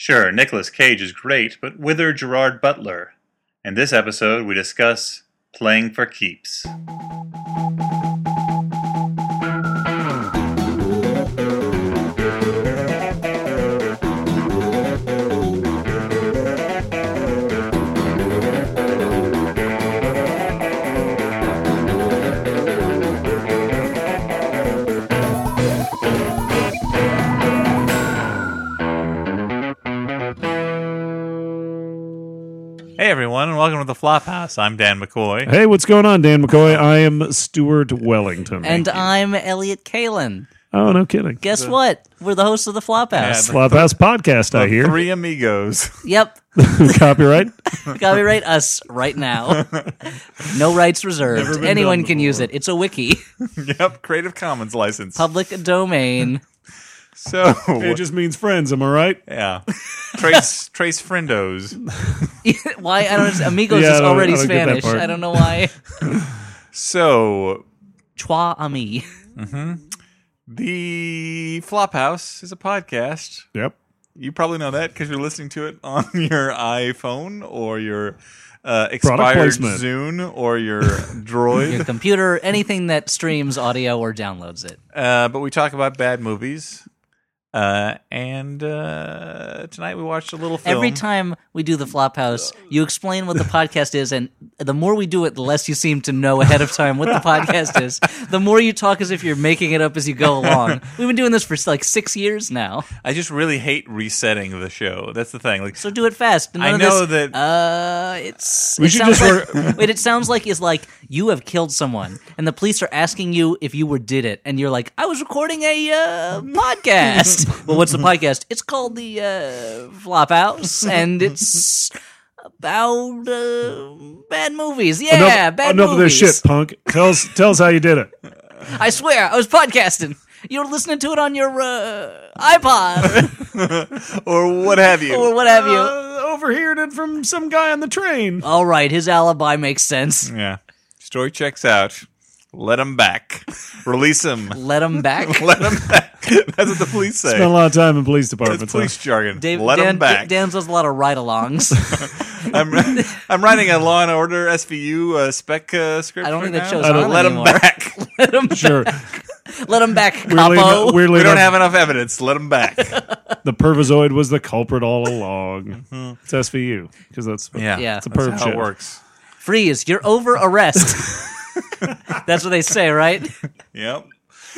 Sure, Nicolas Cage is great, but whither Gerard Butler? In this episode, we discuss Playing for Keeps. Hey everyone, and welcome to the Flophouse. I'm Dan McCoy. Hey, what's going on, Dan McCoy? I am Stuart Wellington. And I'm Elliot Kalin. Oh, no kidding. Guess what? We're the hosts of the Flophouse. Flophouse podcast, I hear. Three amigos. Yep. Copyright? Copyright us right now. No rights reserved. Anyone can use it. It's a wiki. Yep, Creative Commons license. Public domain. So It just means friends, am I right? yeah, trace friendos. Why? I don't understand. Amigos Yeah, is already I don't get that Spanish. part. I don't know why. So Trois ami. the Flophouse is a podcast. Yep. You probably know that because you're listening to it on your iPhone or your expired placement. Zune or your Droid. Your computer, anything that streams audio or downloads it. But we talk about bad movies. And tonight we watched a little film. Every time we do the Flophouse, you explain what the podcast is, and the more we do it, the less you seem to know ahead of time what the podcast is. The more you talk as if you're making it up as you go along. We've been doing this for like 6 years now. I just really hate resetting the show. That's the thing. Like, So do it fast. None I of know this, that- it should sounds just like, wait, it sounds like it's like you have killed someone, and the police are asking you if you did it, and you're like, I was recording a podcast. Well, what's the podcast? It's called the Flophouse, and it's about bad movies. Yeah, bad enough movies. of this shit, punk. Tell us how you did it. I swear, I was podcasting. You were listening to it on your iPod or what have you. or what have you. Overheard it from some guy on the train. All right, his alibi makes sense. Yeah. Story checks out. Let him back. Release him. Let him back. Let him back. That's what the police say. Spent a lot of time in police departments. That's police jargon. Let Dan, him back. Dan does a lot of ride-alongs. I'm writing a Law and Order SVU spec script. I don't think right that now. show's on Let him anymore. back. Let him Sure. Let him back, Weirdly, capo. weirdly We don't enough, have enough evidence. Let him back. the Pervisoid was the culprit all along. It's SVU, because that's Yeah. it's a that's perv how shit. it works. Freeze, you're over arrest. That's what they say, right? Yep.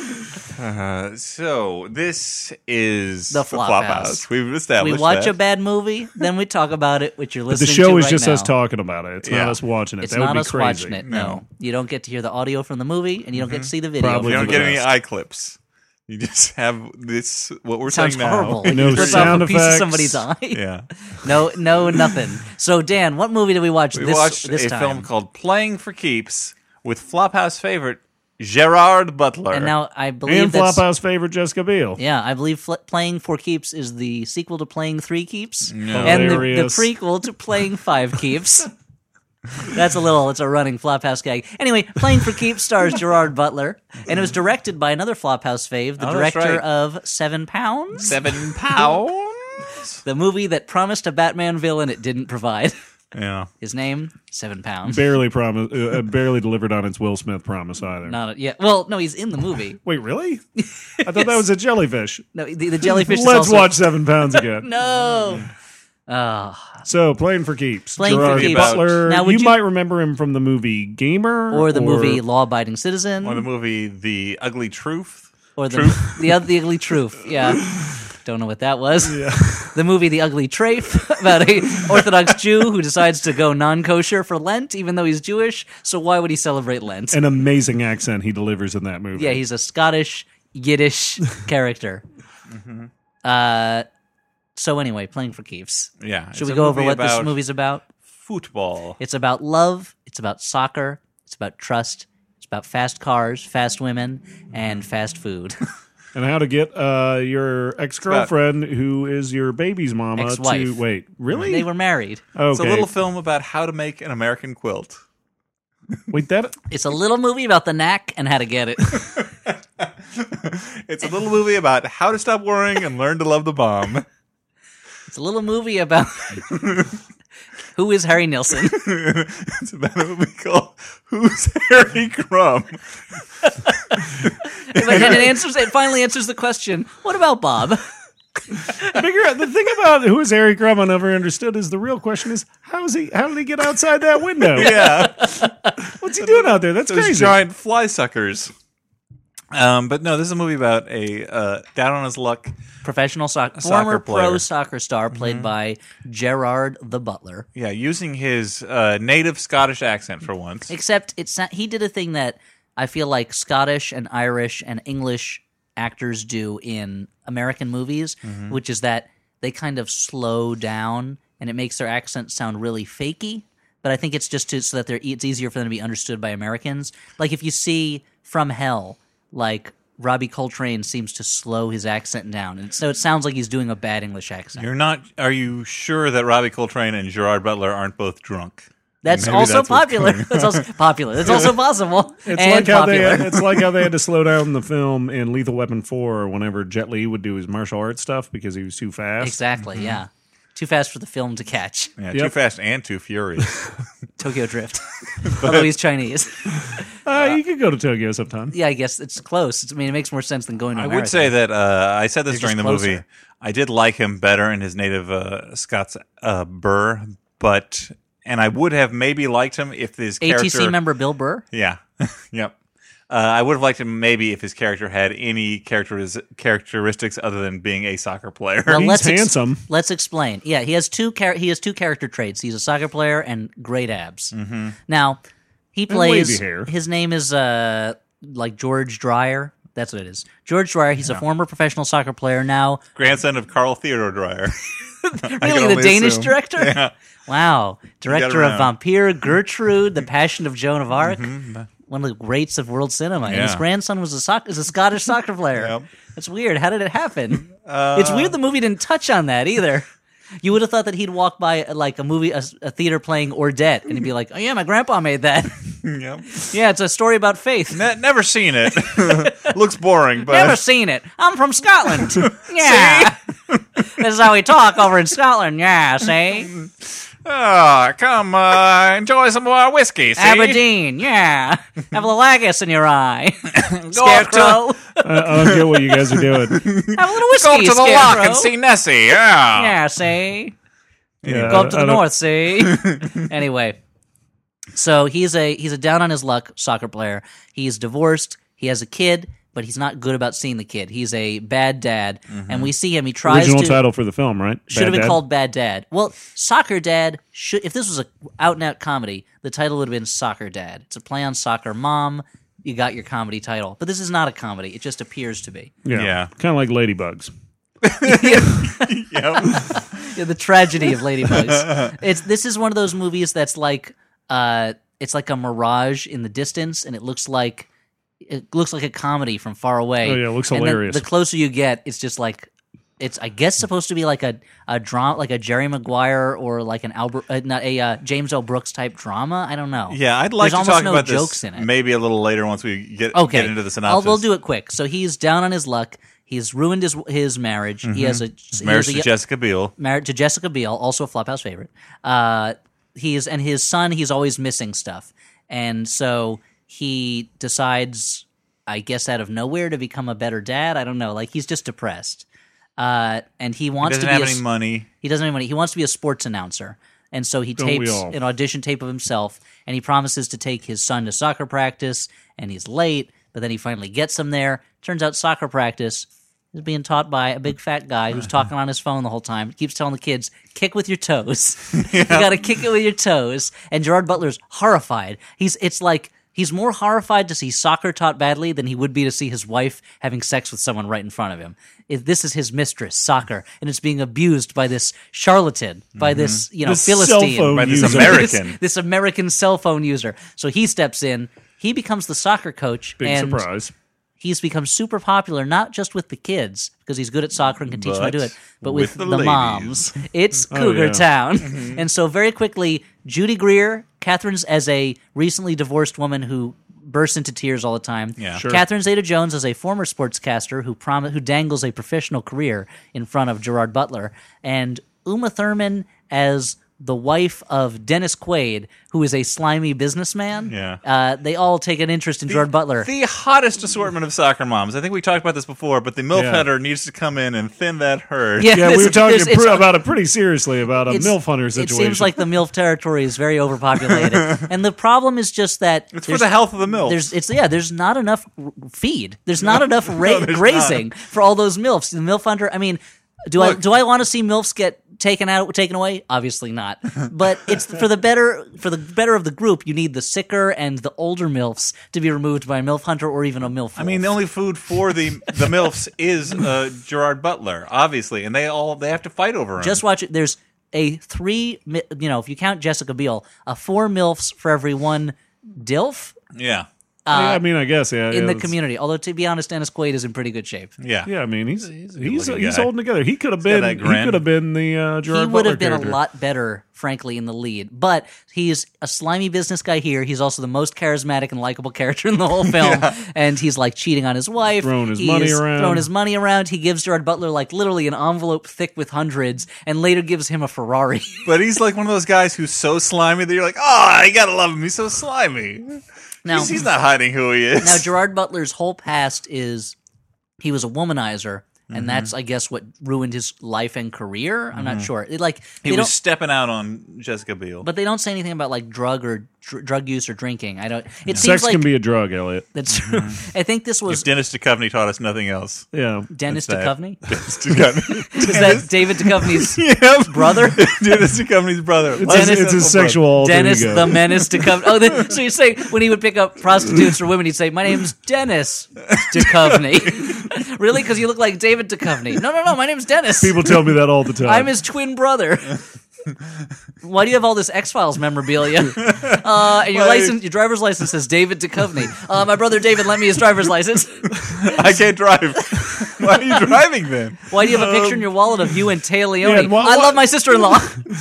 So this is The Flophouse. We've established We watch that. a bad movie, then we talk about it, which you're But the listening to show is right just now. us talking about it. It's Yeah. not us watching it. It's that would not be us crazy. watching it, no. You don't get to hear the audio from the movie, and you don't get to see the video. Probably You from don't the get any movie. eye clips. You just have this. What we're Sounds saying horrible. now. No Rip off sound a piece of effects. somebody's eye. Yeah. No, nothing. So, Dan, what movie did we watch We this watched this a time? film called Playing for Keeps with Flophouse favorite Gerard Butler. And now I believe And that's... Flophouse favorite Jessica Biel. Yeah, I believe Playing for Keeps is the sequel to Playing 3 Keeps, No. and the Hilarious. prequel to Playing 5 Keeps. It's a running Flophouse gag. Anyway, Playing for Keeps stars Gerard Butler, and it was directed by another Flophouse fave, the Oh, that's director right. of 7 Pounds, 7 pounds. the movie that promised a Batman villain it didn't provide. Yeah. His name, 7 Pounds. Barely delivered on its Will Smith promise either. Well, no, he's in the movie. Wait, really? I thought that was a jellyfish. No, the jellyfish is Let's also... watch 7 Pounds again. No! So, Playing for Keeps. Playing for Gerard Keeps. Butler. Now, would you you- might remember him from the movie Gamer. Or the movie Law Abiding Citizen. Or the movie The Ugly Truth. Or the Ugly Truth. Yeah. Don't know what that was. Yeah. The movie The Ugly Trafe about a Orthodox Jew who decides to go non-kosher for Lent, even though he's Jewish. So why would he celebrate Lent? An amazing accent he delivers in that movie. Yeah, he's a Scottish, Yiddish character. So anyway, Playing for Keeps. Yeah. Should we go over what this movie's about? Football. It's about love. It's about soccer. It's about trust. It's about fast cars, fast women, and fast food. And how to get your ex-girlfriend, who is your baby's mama, Ex-wife. to... Wait, really? They were married. Okay. It's a little film about how to make an American quilt. Wait, that... It's a little movie about the knack and how to get it. It's a little movie about how to stop worrying and learn to love the bomb. It's a little movie about who is Harry Nilsson. It's about a movie called Who's Harry Crumb? It finally answers the question, what about Bob? The thing about who is Harry Crumb I never understood is the real question is how did he get outside that window? Yeah. What's he doing out there? That's Those crazy. giant fly suckers. But no, this is a movie about a down on his luck Professional soccer former player. pro soccer star played by Gerard the Butler. Yeah, using his native Scottish accent for once. Except he did a thing that I feel like Scottish and Irish and English actors do in American movies, which is that they kind of slow down and it makes their accent sound really fakey. But I think it's just so that it's easier for them to be understood by Americans. Like if you see From Hell, like Robbie Coltrane seems to slow his accent down, and so it sounds like he's doing a bad English accent. Are you sure that Robbie Coltrane and Gerard Butler aren't both drunk? That's Maybe also that's what's popular. going on. That's also popular. That's also possible. It's and like how popular. it's like how they had to slow down the film in Lethal Weapon 4 whenever Jet Li would do his martial arts stuff because he was too fast. Exactly, yeah. Too fast for the film to catch. Yeah, Yep. Too Fast and Too Furious. Tokyo Drift. Although he's Chinese. You could go to Tokyo sometime. Yeah, I guess it's close. It makes more sense than going to I America. would say that I said this They're during the just movie. closer. I did like him better in his native Scots Burr, and I would have maybe liked him if his character. ATC member Bill Burr? Yeah, yep. I would have liked him maybe if his character had any characteristics other than being a soccer player. Well, He's handsome. Let's explain. Yeah, he has two character traits. He's a soccer player and great abs. Mm-hmm. Now, he plays. wavy hair. His name is like George Dreyer. That's what it is. George Dreyer. He's a former professional soccer player now. Grandson of Carl Theodor Dreyer. Really, the Danish director? Yeah. Wow. Director of around. Vampire, Gertrude, The Passion of Joan of Arc. One of the greats of world cinema. And his Yeah. grandson was is a Scottish soccer player. Yep. That's weird. How did it happen? It's weird the movie didn't touch on that either. You would have thought that he'd walk by like a theater playing Ordette, and he'd be like, "Oh yeah, my grandpa made that." Yep. Yeah, it's a story about faith. Never seen it. Looks boring, but Never seen it. I'm from Scotland. Yeah, this is how we talk over in Scotland. Yeah, see, come enjoy some more whiskey. See? Aberdeen. Yeah, have a little Agus in your eye. Scarecrow. I don't get what you guys are doing. Have a little whiskey. Go up to the Scarecrow. lock and see Nessie. Yeah. Yeah, see. Yeah, Go up to I the don't- north, see? Anyway, so he's a down on his luck soccer player. He's divorced. He has a kid, but he's not good about seeing the kid. He's a bad dad, and we see him. He tries Original to title for the film, right? should have Bad been Dad? called Bad Dad. Well, Soccer Dad should. If this was a out and out comedy, the title would have been Soccer Dad. It's a play on soccer mom. You got your comedy title, but this is not a comedy. It just appears to be. Yeah. Kind of like Ladybugs. Yep. Yeah, the tragedy of Ladybugs. This is one of those movies that's like it's like a mirage in the distance, and it looks like a comedy from far away. Oh, yeah, it looks And then hilarious. the closer you get, it's just like it's I guess supposed to be like a drama, like a Jerry Maguire or like an James L. Brooks type drama. I don't know. Yeah, I'd like There's to almost talk no about jokes this in it. maybe a little later once we get into the synopsis. We'll do it quick. So he's down on his luck. He's ruined his marriage. He has Marriage to Jessica Biel. married to Jessica Biel, also a Flophouse favorite. And his son, he's always missing stuff, and so he decides, I guess, out of nowhere, to become a better dad. I don't know, like he's just depressed, and he wants Doesn't to be have any money. He doesn't have any money. He wants to be a sports announcer, and so he Don't we tapes all? an audition tape of himself, and he promises to take his son to soccer practice, and he's late, but then he finally gets him there. Turns out soccer practice is being taught by a big fat guy who's talking on his phone the whole time. He keeps telling the kids, kick with your toes. You got to kick it with your toes. And Gerard Butler's horrified. He's more horrified to see soccer taught badly than he would be to see his wife having sex with someone right in front of him. This is his mistress, soccer, and it's being abused by this charlatan, by this, This Philistine. cell phone By this user. American. This American cell phone user. So he steps in. He becomes the soccer coach. Big and surprise. he's become super popular, not just with the kids, because he's good at soccer and can teach them to do it, but with the ladies. moms. It's Cougar yeah. Town. And so very quickly, Judy Greer, Catherine's as a recently divorced woman who bursts into tears all the time. Yeah. Sure. Catherine Zeta-Jones is a former sportscaster who dangles a professional career in front of Gerard Butler. And Uma Thurman as the wife of Dennis Quaid, who is a slimy businessman. Yeah. They all take an interest in Gerard Butler. The hottest assortment of soccer moms. I think we talked about this before, but the MILF Yeah. hunter needs to come in and thin that herd. Yeah. Yeah, we were talking It's- about it pretty seriously about a MILF hunter It situation. seems like the MILF territory is very overpopulated. And the problem is just that It's for the health of the MILFs. there's not enough feed. There's not enough there's grazing for all those MILFs. The MILF hunter, I mean, do I want to see MILFs get taken away? Obviously not. But it's for the better of the group. You need the sicker and the older MILFs to be removed by a MILF hunter or even a MILF. I mean, the only food for the MILFs is Gerard Butler, obviously, and they have to fight over him. Just watch it. There's a 3, if you count Jessica Biel, 4 MILFs for every 1 DILF yeah. I mean, I guess, yeah. in the it's- community. Although, to be honest, Dennis Quaid is in pretty good shape. Yeah. Yeah, I mean, he's good-looking guy. holding together. He could have got that been grin. the Gerard He would Butler have been character. a lot better, frankly, in the lead. But he's a slimy business guy here. He's also the most charismatic and likable character in the whole film. And he's like cheating on his wife. Throwing his He money is around. Throwing his money around. He gives Gerard Butler like literally an envelope thick with hundreds, and later gives him a Ferrari. But he's like one of those guys who's so slimy that you're like, oh, you gotta love him. He's so slimy. Now, He's not hiding who he is. now Gerard Butler's whole past is he was a womanizer. Mm-hmm. And that's, I guess, what ruined his life and career. I'm not sure. he they was don't- stepping out on Jessica Biel. but they don't say anything about like drug use or drinking. I don't. It seems Sex like can be a drug, Elliot. that's true. I think this was if Dennis Duchovny taught us nothing else. Yeah. Dennis That's that. Duchovny. Dennis Duchovny. Is that David Duchovny's Yep. brother? Dennis Duchovny's brother. It's his sexual alter Dennis ego. the Menace Duchovny. So you say when he would pick up prostitutes or women, he'd say, "My name's Dennis Duchovny." Really? Because you look like David Duchovny. No. My name's Dennis. People tell me that all the time. I'm his twin brother. Why do you have all this X-Files memorabilia? And your driver's license says David Duchovny. My brother David lent me his driver's license. I can't drive. Why are you driving then? Why do you have a picture in your wallet of you and Taya Leone? and I love my sister-in-law.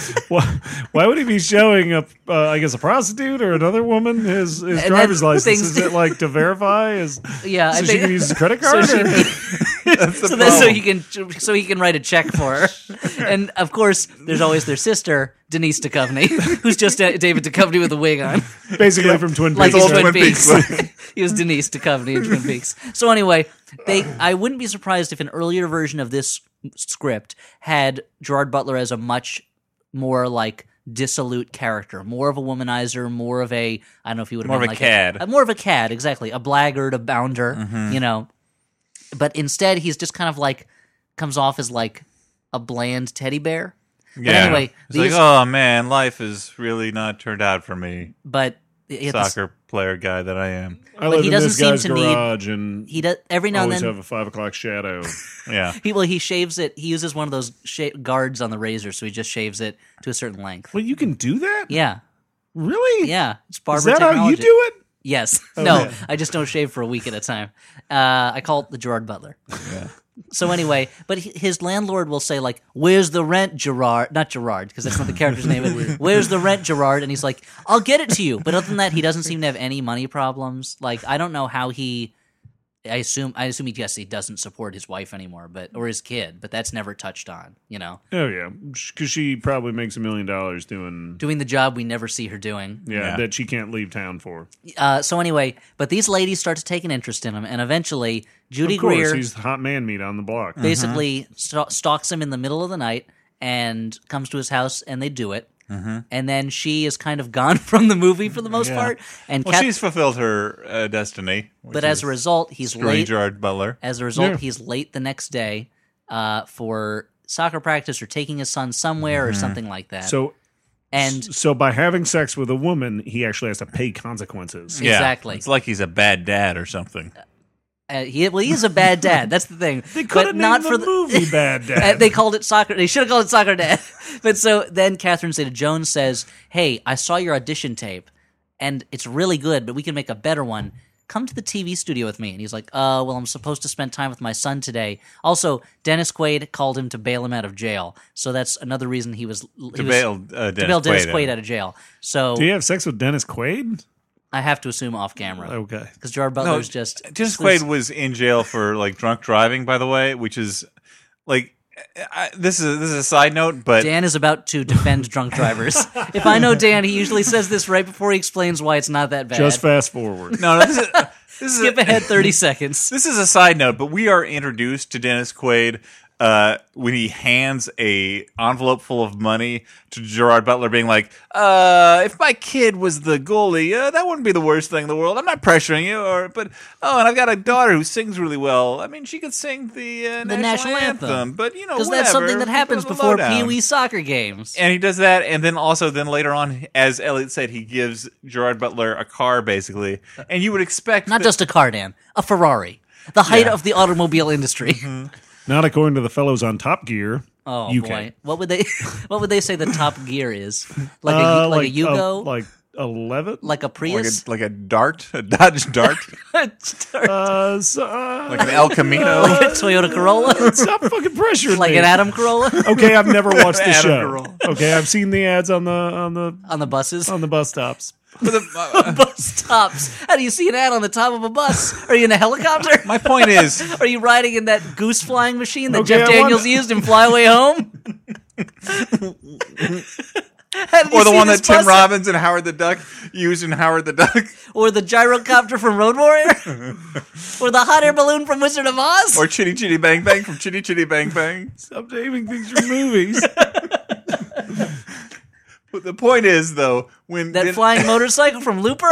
Why would he be showing up? I guess a prostitute or another woman his then driver's license. things- Is it like to verify? Yeah, So I she think can use his credit so card? she- or- That's the so problem. he can write a check for her. And of course, there's always their sister Denise Duchovny, who's just David Duchovny with a wig on, Basically from Twin like Peaks. in old Twin Twin Peaks. Peaks. He was Denise Duchovny in Twin Peaks. So anyway, I wouldn't be surprised if an earlier version of this script had Gerard Butler as a much more like dissolute character, more of a womanizer, more of a I don't know if he would have More been of a like cad. more of a cad, exactly, a blackguard, a bounder, Mm-hmm. But instead, he's just kind of like comes off as like a bland teddy bear. But Yeah. anyway, It's like, oh man, life has really not turned out for me. but Soccer player guy that I am. I live he in doesn't this seem guy's to need- garage and he does every now and always then. have a 5 o'clock shadow. Yeah. He shaves it. He uses one of those guards on the razor, so he just shaves it to a certain length. Well, you can do that? Yeah, Really? yeah. It's barber Is that technology. how you do it? Yes. No, man. I just don't shave for a week at a time. I call it the Gerard Butler. Yeah. So anyway, but his landlord will say like, "Where's the rent, Gerard?" Not Gerard, because that's not the character's name. Where's the rent, Gerard? And he's like, "I'll get it to you." But other than that, he doesn't seem to have any money problems. Like I don't know how he. I assume he doesn't support his wife anymore, or his kid, but that's never touched on. Oh, yeah. Because she probably makes $1 million Doing the job we never see her doing. yeah, Yeah. that she can't leave town for. So anyway, but these ladies start to take an interest in him, and eventually Judy Of course, Greer he's the hot man meat on the block. basically stalks him in the middle of the night and comes to his house, and they do it. And then she is kind of gone from the movie for the most Yeah. part. And Well, she's fulfilled her destiny. but as a result, he's screwing late. Gerard Butler. As a result, Yeah. he's late the next day for soccer practice or taking his son somewhere or something like that. And So by having sex with a woman, he actually has to pay consequences. Yeah. exactly. It's like he's a bad dad or something. he is a bad dad. That's the thing. They could But have not named for the movie Bad Uh, Dad. they called it soccer. They should have called it Soccer Dad. But so then Catherine Zeta-Jones says, "Hey, I saw your audition tape, and it's really good, but we can make a better one. Come to the TV studio with me." And he's like, well, I'm supposed to spend time with my son today. Also, Dennis Quaid called him to bail him out of jail. So that's another reason he was To bail Dennis Quaid out of jail. So Do you have sex with Dennis Quaid? I have to assume off camera. Okay. Because Gerard Butler's just... Dennis Quaid was in jail for like drunk driving, by the way, which is like This is a side note, but Dan is about to defend drunk drivers. If I know Dan, he usually says this right before he explains why it's not that bad. Just fast forward. no, this is Skip ahead 30 seconds. This is a side note, but we are introduced to Dennis Quaid when he hands a envelope full of money to Gerard Butler, being like, "If my kid was the goalie, that wouldn't be the worst thing in the world. I'm not pressuring you, and I've got a daughter who sings really well. I mean, she could sing the national anthem, but because that's something that happens before Pee Wee soccer games." And he does that, and then later on, as Elliot said, he gives Gerard Butler a car, basically, and you would expect Not just a car, Dan, a Ferrari, the height of the automobile industry. Not according to the fellows on Top Gear. Oh UK. boy, what would they say the top gear is? Like a Yugo, like 11, like a Prius, like a Dart, a Dodge Dart, like like an El Camino. a Toyota Corolla, Stop fucking pressuring like me. an Adam Corolla Okay, I've never watched the Adam show. Carolla. Okay, I've seen the ads on the on the buses. bus stops. Bus stops. How do you see an ad on the top of a bus? Are you in a helicopter? My point is, Are you riding in that goose flying machine that Okay, Jeff I Daniels wonder- used in Fly Away Home? or the one that Tim Robbins and Howard the Duck used in Howard the Duck, Or the gyrocopter from Road Warrior? Or the hot air balloon from Wizard of Oz? or Chitty Chitty Bang Bang from Chitty Chitty Bang Bang. Stop naming things from movies. But the point is, though, when that flying motorcycle from Looper?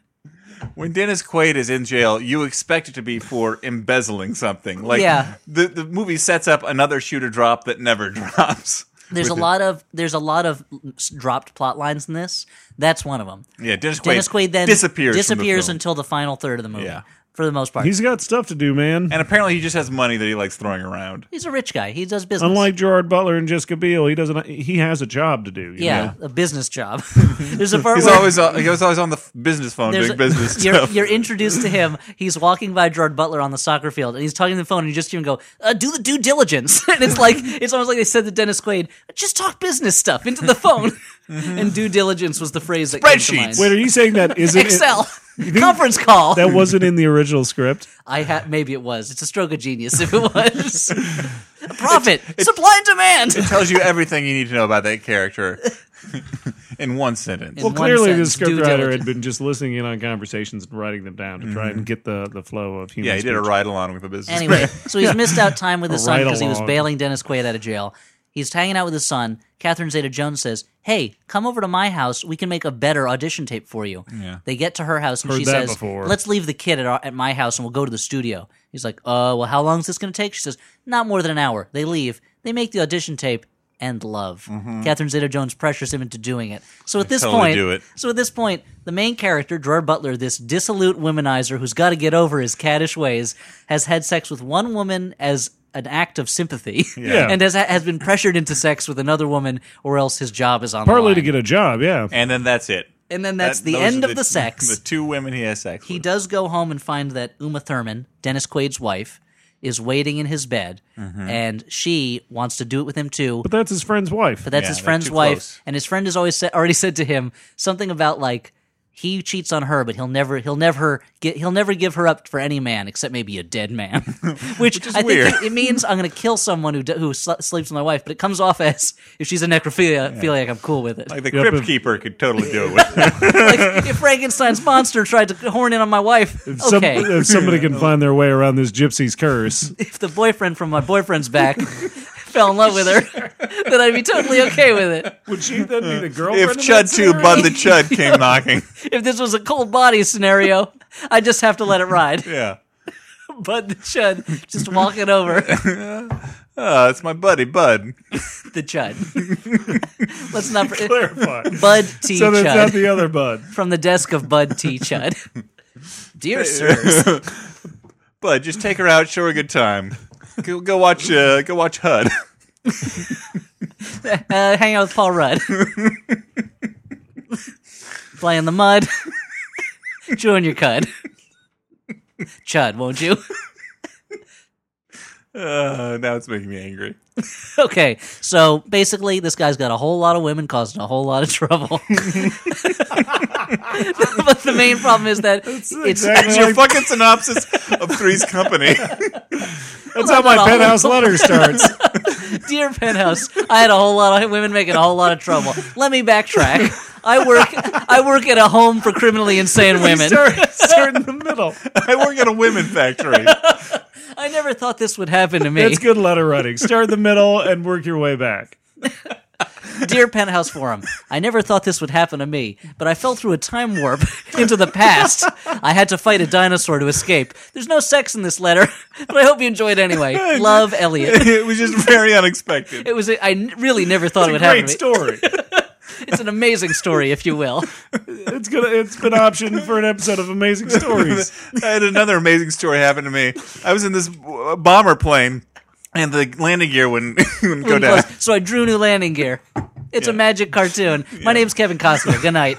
when Dennis Quaid is in jail, you expect it to be for embezzling something. Like Yeah. the movie sets up another shooter drop that never drops. There's a lot of dropped plot lines in this. That's one of them. Yeah, Dennis Quaid then disappears from the film. until the final third of the movie. Yeah. For the most part. He's got stuff to do, man. And apparently he just has money that he likes throwing around. He's a rich guy. He does business. Unlike Gerard Butler and Jessica Biel, he has a job to do. you know? a business job. There's a part He where was always on the business phone doing business you're, stuff. you're introduced to him. He's walking by Gerard Butler on the soccer field, and he's talking to the phone, and you just hear him go, "Do the due diligence." And it's almost like they said to Dennis Quaid, "Just talk business stuff into the phone." And due diligence was the phrase that came to mind. Wait, are you saying that isn't Excel conference call. that wasn't in the original script? Maybe it was. It's a stroke of genius if it was. Profit, supply and demand. It tells you everything you need to know about that character in one sentence. In Well, one clearly the sentence, due scriptwriter diligence. had been just listening in on conversations and writing them down to try and get the flow of human Yeah, he did a speech. ride along with the business. Anyway, so he's missed out time with his son Right because he was along. bailing Dennis Quaid out of jail. He's hanging out with his son. Catherine Zeta-Jones says, "Hey, come over to my house. We can make a better audition tape for you." Yeah. They get to her house and Heard she that says, before. "Let's leave the kid at my house and we'll go to the studio." He's like, well, how long is this going to take?" She says, "Not more than an hour." They leave. They make the audition tape and love. Catherine Zeta-Jones pressures him into doing it. So at this totally point, do it. the main character, Gerard Butler, this dissolute womanizer who's got to get over his caddish ways, has had sex with one woman as an act of sympathy, Yeah. and has been pressured into sex with another woman, or else his job is on the Partly line. to get a job, yeah. And then that's it. And then that's the Those end are of the sex. The two women he has sex He with. does go home and find that Uma Thurman, Dennis Quaid's wife, is waiting in his bed, and she wants to do it with him too. But that's his friend's wife. But that's Yeah, his they're friend's too wife, close. and his friend has already said to him something about like he cheats on her, but he'll never give her up for any man except maybe a dead man. Which is I think weird. it means I'm going to kill someone who sleeps with my wife, but it comes off as if she's a necrophiliac, I'm cool with it. Like the Yep. Crypt Keeper could totally do it with. Like if Frankenstein's monster tried to horn in on my wife, okay. If somebody can find their way around this gypsy's curse. If the boyfriend from my boyfriend's back fell in love with her, then I'd be totally okay with it. Would she then be the girlfriend? If Chud 2 Bud the Chud came knocking. If this was a cold body scenario, I just have to let it ride. Yeah. Bud the Chud just walking over It's my buddy, Bud. the Chud. Let's not Clarify. Bud T. So that's not Chud the other Bud. from the desk of Bud T. Chud. Dear sirs, Bud, just take her out, show her a good time. Go watch HUD. hang out with Paul Rudd. Play in the mud. Chewing your cud. Chud, won't you? Now it's making me angry. Okay, so basically, this guy's got a whole lot of women causing a whole lot of trouble. But the main problem is that it's That's your fucking synopsis of Three's Company. That's how my penthouse letter starts. Dear Penthouse, I had a whole lot of women making a whole lot of trouble. Let me backtrack. I work at a home for criminally insane women. Start in the middle. I work at a women factory. I never thought this would happen to me. That's good letter writing. Start in the middle and work your way back. Dear Penthouse Forum, I never thought this would happen to me, but I fell through a time warp into the past. I had to fight a dinosaur to escape. There's no sex in this letter, but I hope you enjoyed it anyway. Love, Elliot. It was just very unexpected. Really never thought it would happen Great to me. story. It's an amazing story, if you will. It's been optioned for an episode of Amazing Stories. I had another amazing story happen to me. I was in this bomber plane, and the landing gear wouldn't go down. So I drew new landing gear. It's a magic cartoon. My name's Kevin Costner. Good night.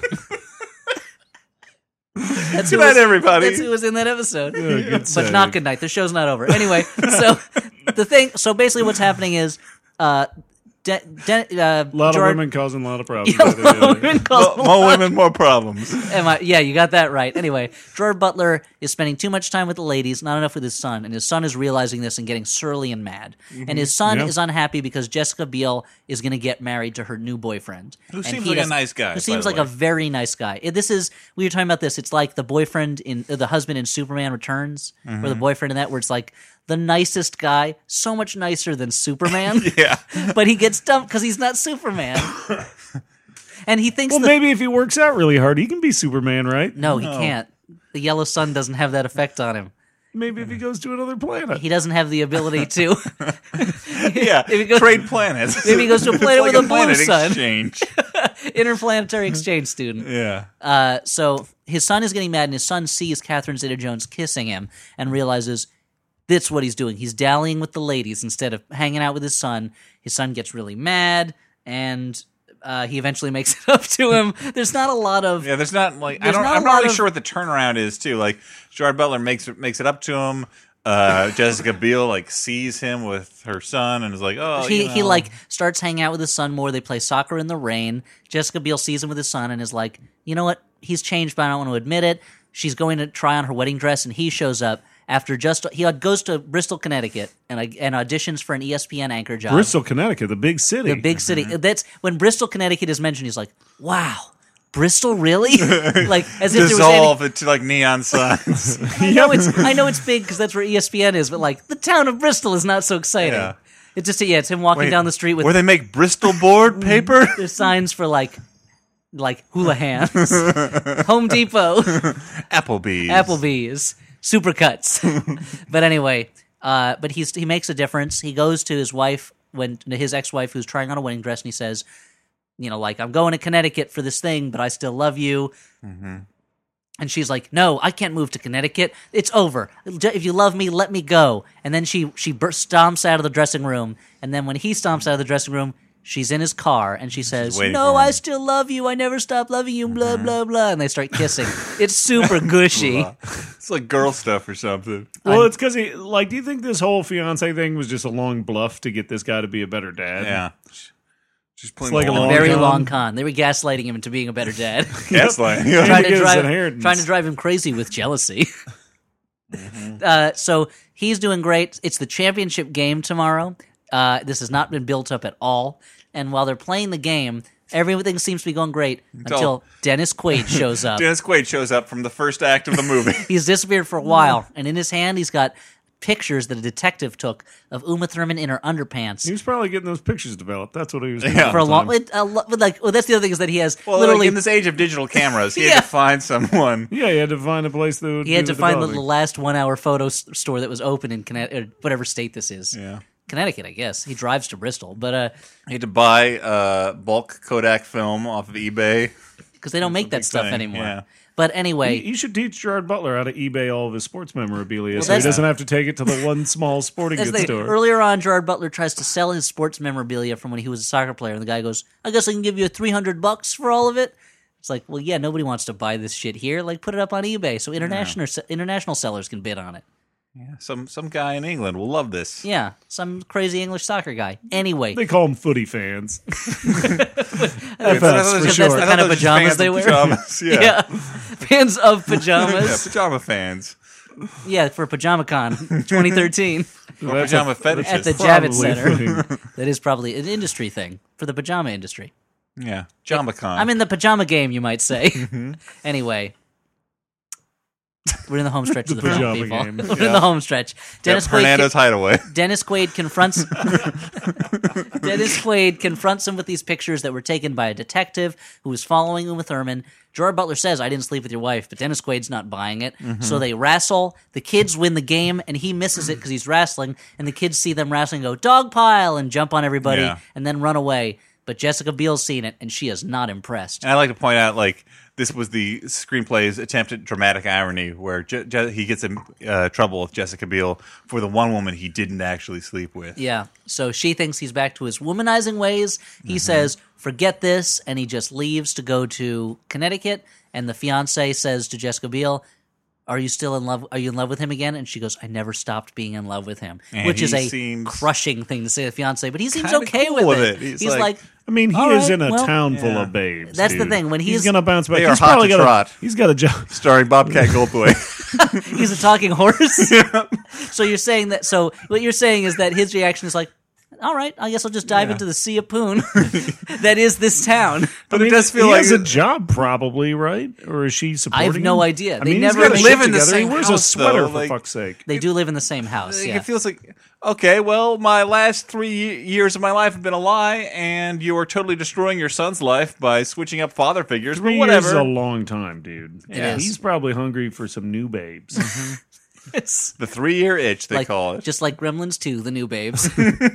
Good night, everybody. That's who was in that episode. Good But save. not good night. The show's not over. Anyway, so basically what's happening is A lot of women causing a lot of problems. More women, more problems. Yeah, you got that right. Anyway, Gerard Butler is spending too much time with the ladies, not enough with his son, and his son is realizing this and getting surly and mad. And his son is unhappy because Jessica Biel is going to get married to her new boyfriend. Who And seems he like a doesn't- nice guy, Who by seems the like way. a very nice guy. We were talking about this. It's like the boyfriend the husband in Superman Returns, or the boyfriend in that, where it's like the nicest guy, so much nicer than Superman. Yeah. But he gets dumped because he's not Superman. And he thinks Well, maybe if he works out really hard, he can be Superman, right? No, he can't. The yellow sun doesn't have that effect on him. Maybe if he goes to another planet. He doesn't have the ability to. Yeah. If he goes- Trade planets. Maybe he goes to a planet It's with a blue planet sun. exchange. Interplanetary exchange student. Yeah. So his son is getting mad, and his son sees Catherine Zeta-Jones kissing him and realizes that's what he's doing. He's dallying with the ladies instead of hanging out with his son. His son gets really mad, and he eventually makes it up to him. There's not a lot of... Yeah, there's not like There's not a I'm lot not really of- sure what the turnaround is too. Like Gerard Butler makes it up to him. Jessica Biel like sees him with her son and is like, oh, He like starts hanging out with his son more. They play soccer in the rain. Jessica Biel sees him with his son and is like, you know what? He's changed, but I don't want to admit it. She's going to try on her wedding dress, and he shows up after he goes to Bristol, Connecticut, and auditions for an ESPN anchor job. Bristol, Connecticut, the big city. The big city. That's when Bristol, Connecticut is mentioned. He's like, wow. Bristol, really? Like as if there was dissolve it to like neon signs. I know it's big because that's where ESPN is, but like the town of Bristol is not so exciting. Yeah. It's just it's him walking down the street with where they make Bristol board paper. there's signs for like hula hands, Home Depot, Applebee's, Supercuts. But anyway, but he makes a difference. He goes to his wife his ex-wife who's trying on a wedding dress, and he says, I'm going to Connecticut for this thing, but I still love you. Mm-hmm. And she's like, no, I can't move to Connecticut. It's over. If you love me, let me go. And then she stomps out of the dressing room. And then when he stomps out of the dressing room, she's in his car, and she says, waiting no, for him. I still love you. I never stop loving you, blah, blah, blah. And they start kissing. It's super gushy. It's like girl stuff or something. Well, it's because do you think this whole fiance thing was just a long bluff to get this guy to be a better dad? Yeah. She's playing like a ball. long Very con. long con. They were gaslighting him into being a better dad. Gaslighting. trying to to get his drive inheritance. trying to drive him crazy with jealousy. So he's doing great. It's the championship game tomorrow. This has not been built up at all. And while they're playing the game, everything seems to be going great until Dennis Quaid shows up. Dennis Quaid shows up from the first act of the movie. He's disappeared for a while, and in his hand he's got pictures that a detective took of Uma Thurman in her underpants. He was probably getting those pictures developed. That's what he was doing. Yeah. For a all the long, time. that's the other thing is that he has Well, literally in this age of digital cameras, he Yeah. had to find someone. Yeah, he had to find a place that would he had do to the find the developing. last 1 hour photo store that was open in Connecticut, whatever state this is. Yeah. Connecticut, I guess. He drives to Bristol, but He had to buy bulk Kodak film off of eBay. because they don't make that big stuff thing, anymore. yeah. But anyway, You should teach Gerard Butler how to eBay all of his sports memorabilia so he that's- doesn't have to take it to the one small sporting as goods store. earlier on, Gerard Butler tries to sell his sports memorabilia from when he was a soccer player, and the guy goes, "I guess I can give you $300 for all of it." It's like, well, yeah, nobody wants to buy this shit here. Like, put it up on eBay so international sellers can bid on it. Yeah, some guy in England will love this. Yeah, some crazy English soccer guy. Anyway, They call them footy fans. I thought FS, it was for just- sure. That's the I kind thought of it was just pajamas fans they of wear. Pajamas. Yeah. fans of pajamas. Yeah, pajama fans. Yeah, for PajamaCon 2013 Well, that's Pajama a- fetishes. at the probably Javits Center. footing. That is probably an industry thing for the pajama industry. Yeah, JamaCon. I'm in the pajama game, you might say. Mm-hmm. Anyway, we're in the home stretch of the film, pajama people. game. We're in the home stretch. Dennis Quaid, Hernando's Hideaway. Dennis Quaid confronts Dennis Quaid confronts him with these pictures that were taken by a detective who was following him with Herman. Gerard Butler says, "I didn't sleep with your wife," but Dennis Quaid's not buying it. So they wrestle. The kids win the game, and he misses it because he's wrestling. And the kids see them wrestling, go dog pile, and jump on everybody, Yeah. and then run away. But Jessica Biel's seen it, and she is not impressed. And I'd like to point out, like, this was the screenplay's attempt at dramatic irony, where he gets in trouble with Jessica Biel for the one woman he didn't actually sleep with. Yeah. So she thinks he's back to his womanizing ways. He says, "Forget this," and he just leaves to go to Connecticut. And the fiance says to Jessica Biel, "Are you still in love? Are you in love with him again?" And she goes, "I never stopped being in love with him," And which is he a seems crushing thing to say to the fiance. But he seems kinda okay cool with with it. it. He's like, I mean, he All is right, in a well- town full Yeah. of babes. That's the dude. thing, when he's- going to bounce back. They are He's hot probably to got trot. He's got a job. Starring Bobcat Goldthwait. he's a talking horse. So you're saying that? So what you're saying is that his reaction is like, "All right, I guess I'll just dive into the sea of poon that is this town." But it does feel he like has a job, probably, right? Or is she supporting? I have no him? idea. I They mean, never he's got live shit in the together. same He wears house, a sweater though, for like- fuck's sake. They do live in the same house. Yeah. It feels like, okay, well, my last 3 years of my life have been a lie, and you are totally destroying your son's life by switching up father figures. 3 but years whatever. is a long time, dude. It is. He's probably hungry for some new babes. It's The 3-year itch, they like, call it. just like Gremlins 2, the new babes.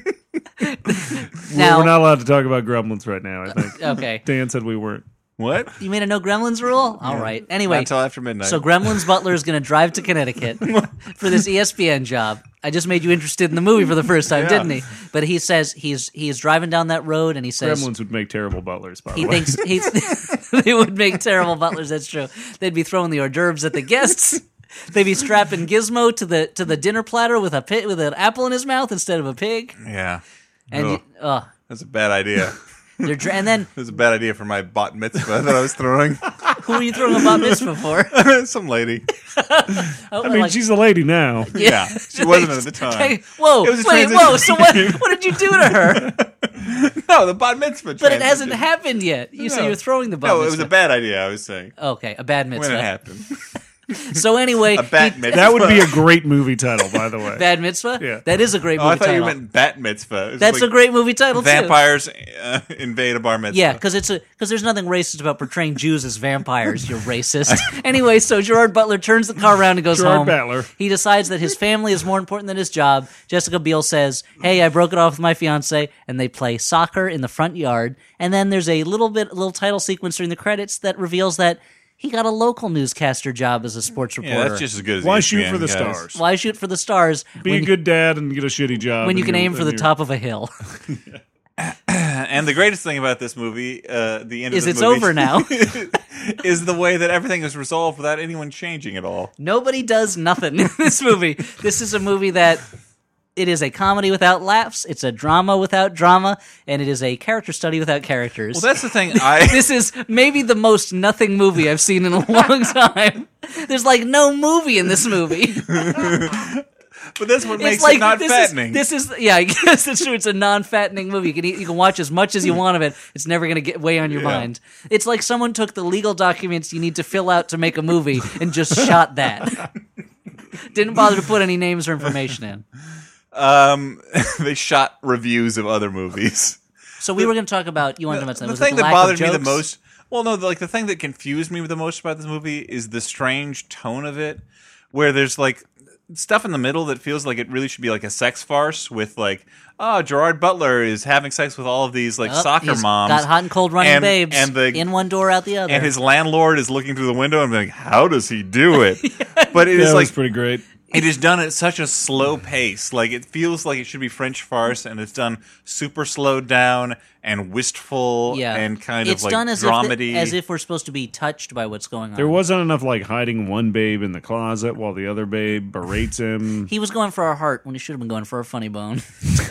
We're Now, not allowed to talk about gremlins right now, I think. okay, Dan said we weren't. What? you made a no Gremlins rule. All right. Not Anyway, until after midnight. so Gremlins Butler is going to drive to Connecticut for this ESPN job. I just made you interested in the movie for the first time, Yeah. didn't he? But he says he's driving down that road, and he says Gremlins would make terrible butlers, by the he way. thinks they would make terrible butlers. That's true. They'd be throwing the hors d'oeuvres at the guests. They'd be strapping Gizmo to the dinner platter with with an apple in his mouth instead of a pig. yeah. And Ugh, that's a bad idea. and then That's a bad idea for my bat mitzvah that I was throwing. who are you throwing a bat mitzvah for? Some lady. Oh, I mean, like- she's a lady now. Yeah. She wasn't at the time. Okay, whoa, It was a wait, transition whoa. So what did you do to her? No, the bat mitzvah. But it hasn't happened yet. You say No. you're throwing the bat No, it mitzvah. was a bad idea, I was saying. Okay, a bad When it mitzvah. happened. So anyway, A bat mitzvah. That would be a great movie title, by the way. bad mitzvah? Yeah. That is a great Oh, movie I thought title. you meant bat mitzvah. It's That's like a great movie title, too. vampires invade a bar mitzvah. Yeah, because there's nothing racist about portraying Jews as vampires. You're racist. Anyway, so Gerard Butler turns the car around and goes Gerard home. Butler. He decides that his family is more important than his job. Jessica Biel says, "Hey, I broke it off with my fiance," and they play soccer in the front yard. And then there's a little title sequence during the credits that reveals that he got a local newscaster job as a sports reporter. Yeah, that's just as good as Why ESPN, shoot for the guys. stars? Why shoot for the stars Be a good dad and get a shitty job. when you and can you're- aim for and the you're- top of a hill? And the greatest thing about this movie, the end Is of it's the movie, over now. is the way that everything is resolved without anyone changing at all. Nobody does nothing in this movie. This is a movie that it is a comedy without laughs, it's a drama without drama, and it is a character study without characters. Well, that's the thing. This is maybe the most nothing movie I've seen in a long time. There's like no movie in this movie. But that's what makes It's like it not this fattening. yeah, I guess it's true. It's a non-fattening movie. You can watch as much as you want of it. It's never going to get weigh on your mind. It's like someone took the legal documents you need to fill out to make a movie and just shot that. Didn't bother to put any names or information in. They shot reviews of other movies. So we were going to talk about. You wanted to mention The was it thing that lack of bothered me the jokes? most, well, no, like the thing that confused me the most about this movie is the strange tone of it, where there's like stuff in the middle that feels like it really should be like a sex farce with like, oh, Gerard Butler is having sex with all of these like Oh, soccer he's moms, got hot and cold running and- babes, and the- in one door out the other. and his landlord is looking through the window and being like, how does he do it? But it Yeah, is that like was pretty great. It is done at such a slow pace. Like, it feels like it should be French farce, and it's done super slowed down and wistful and kind it's of like done as dramedy. as if we're supposed to be touched by what's going on. There wasn't enough like hiding one babe in the closet while the other babe berates him. He was going for our heart when he should have been going for a funny bone.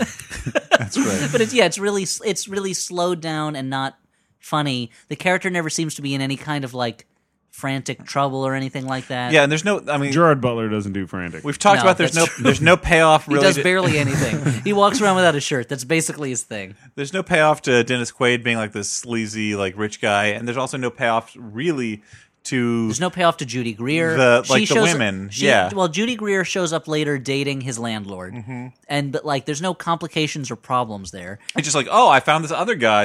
That's right. But it's really slowed down and not funny. The character never seems to be in any kind of like frantic trouble or anything like that. Yeah, and there's no. I mean, Gerard Butler doesn't do frantic. we've talked No, about that's there's no payoff He really. does barely anything. He walks around without a shirt. That's basically his thing. There's no payoff to Dennis Quaid being like this sleazy like rich guy, and there's also no payoff really to There's no payoff to Judy Greer. the women. Yeah. Well, Judy Greer shows up later dating his landlord, but like, there's no complications or problems there. It's just like, oh, I found this other guy,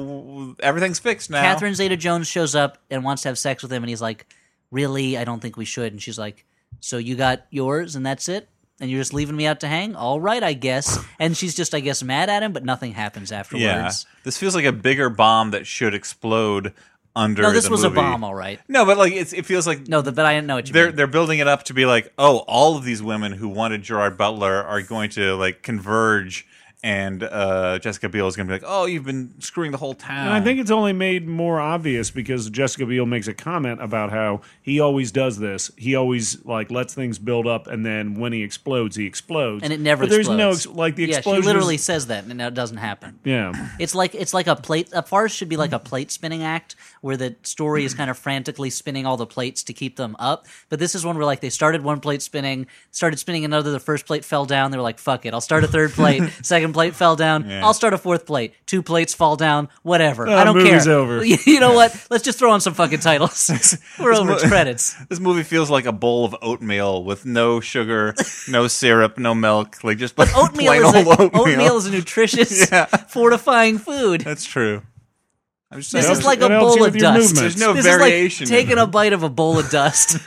so everything's fixed now. Catherine Zeta-Jones shows up and wants to have sex with him, and he's like, "Really? I don't think we should." And she's like, "So you got yours, and that's it? And you're just leaving me out to hang? All right, I guess." And she's just, I guess, mad at him, but nothing happens afterwards. Yeah, this feels like a bigger bomb that should explode under. No, this the was movie. a bomb, all right. No, but like it feels like No, but I know what you mean. they're building it up to be like, oh, all of these women who wanted Gerard Butler are going to like converge, and Jessica Biel is going to be like, oh, you've been screwing the whole town. And I think it's only made more obvious because Jessica Biel makes a comment about how he always does this. He always like lets things build up, and then when he explodes, And it never But there's explodes. no like the Yeah, explosion. she literally says that, and it doesn't happen. Yeah. It's like a plate. A farce should be like a plate spinning act, where the story is kind of frantically spinning all the plates to keep them up. But this is one where like they started one plate spinning, started spinning another. The first plate fell down. They were like, "Fuck it, I'll start a third plate." Second plate fell down. Yeah. I'll start a fourth plate. Two plates fall down. Whatever. I don't movie's care. over. You know what? Let's just throw on some fucking titles. We're over. It's credits. This movie feels like a bowl of oatmeal with no sugar, no syrup, no milk, like just like Oatmeal plain is old oatmeal is a nutritious, fortifying food. That's true. I'm just This saying, is like a It helps you bowl of with your dust. movements. There's no This variation is in like taking it. a bite of a bowl of dust.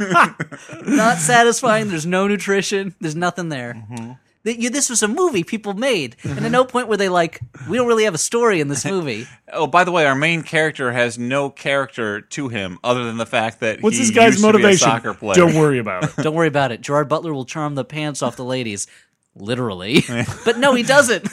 Not satisfying. There's no nutrition. There's nothing there. Mm-hmm. This was a movie people made, and at no point were they like, "We don't really have a story in this movie." Oh, by the way, our main character has no character to him other than the fact that What's he this guy's used to be a motivation? soccer player. Don't worry about it. Don't worry about it. Gerard Butler will charm the pants off the ladies, literally. But no, he doesn't.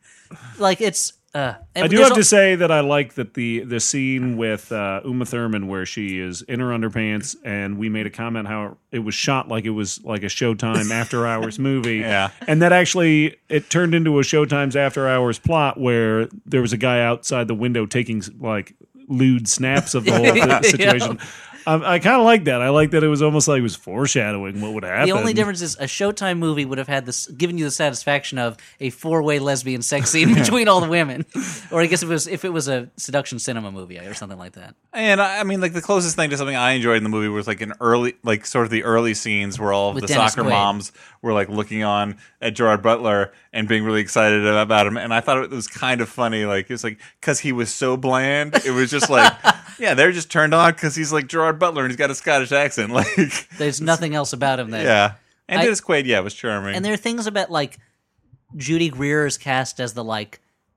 Like it's. I do have to say that I like that the scene with Uma Thurman where she is in her underpants, and we made a comment how it was shot like it was like a Showtime after hours movie. Yeah. And that actually it turned into a Showtime's after hours plot where there was a guy outside the window taking like lewd snaps of the whole situation. I kind of like that. I like that it was almost like it was foreshadowing what would happen. The only difference is a Showtime movie would have had this, given you the satisfaction of a 4-way lesbian sex scene between all the women, or I guess if it was a seduction cinema movie or something like that. And I mean, like the closest thing to something I enjoyed in the movie was like an early, like sort of the early scenes where all of With the Dennis soccer Quaid. moms were like looking on at Gerard Butler and being really excited about him. And I thought it was kind of funny, like it's like because he was so bland, it was just like, yeah, they're just turned on because he's like Gerard Butler and he's got a Scottish accent, like There's nothing else about him that. yeah. And I- Dennis Quaid, yeah, was charming. And there are things about like Judy Greer is cast as the like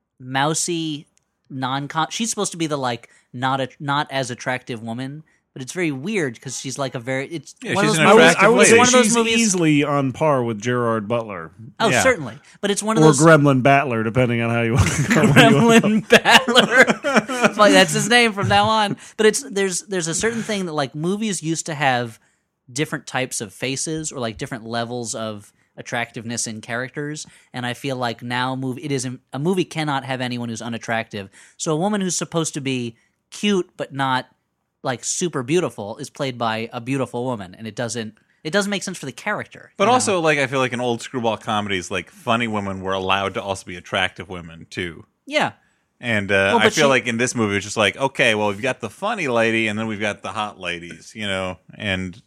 mousy she's supposed to be the like not as attractive woman, but it's very weird because she's like a very it's Yeah, one of she's those an movies. attractive I would lady. say One of those she's movies. easily on par with Gerard Butler Oh, Yeah. certainly, but it's one of or those Gremlin Battler, depending on how you want to Gremlin Battler. It's like that's his name from now on. But there's a certain thing that like movies used to have different types of faces or like different levels of attractiveness in characters, and I feel like now a movie cannot have anyone who's unattractive. So a woman who's supposed to be cute but not like super beautiful is played by a beautiful woman, and it doesn't make sense for the character. But you know? also, like, I feel like in old screwball comedies, like, funny women were allowed to also be attractive women, too. yeah. And Well, I but feel like in this movie, it's just like, okay, well, we've got the funny lady, and then we've got the hot ladies, you know, and,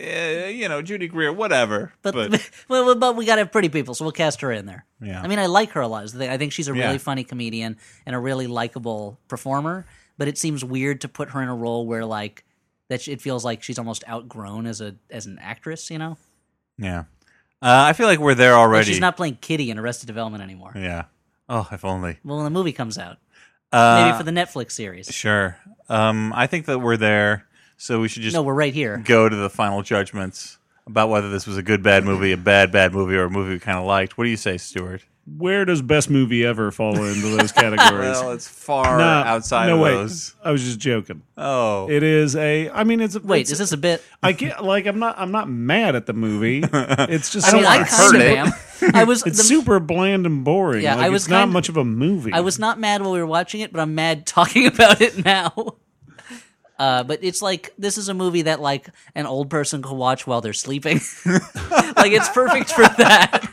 Judy Greer, whatever. But but we got to have pretty people, so we'll cast her in there. Yeah. I mean, I like her a lot. Is the thing. I think she's a Yeah. really funny comedian and a really likable performer. But it seems weird to put her in a role where like that it feels like she's almost outgrown as an actress. You know, yeah. I feel like we're there like already. she's not playing Kitty in Arrested Development anymore. Yeah. Oh, if only. Well, when the movie comes out, maybe for the Netflix series. Sure. I think that we're there, so we should just No, we're right here. go to the final judgments. about whether this was a good bad movie, a bad movie, or a movie we kind of liked. What do you say, Stuart? Where does best movie ever fall into those categories? Well, it's far outside of those. I was just joking. Oh, It is a. I mean, it's. Wait, it's, is this a bit? I can't. Like, I'm not mad at the movie. It's just. I mean, I kind of it. am. I was. It's super bland and boring. Yeah, like, I was it's not kind- much of a movie. I was not mad while we were watching it, but I'm mad talking about it now. But it's like this is a movie that like an old person could watch while they're sleeping. Like it's perfect for that.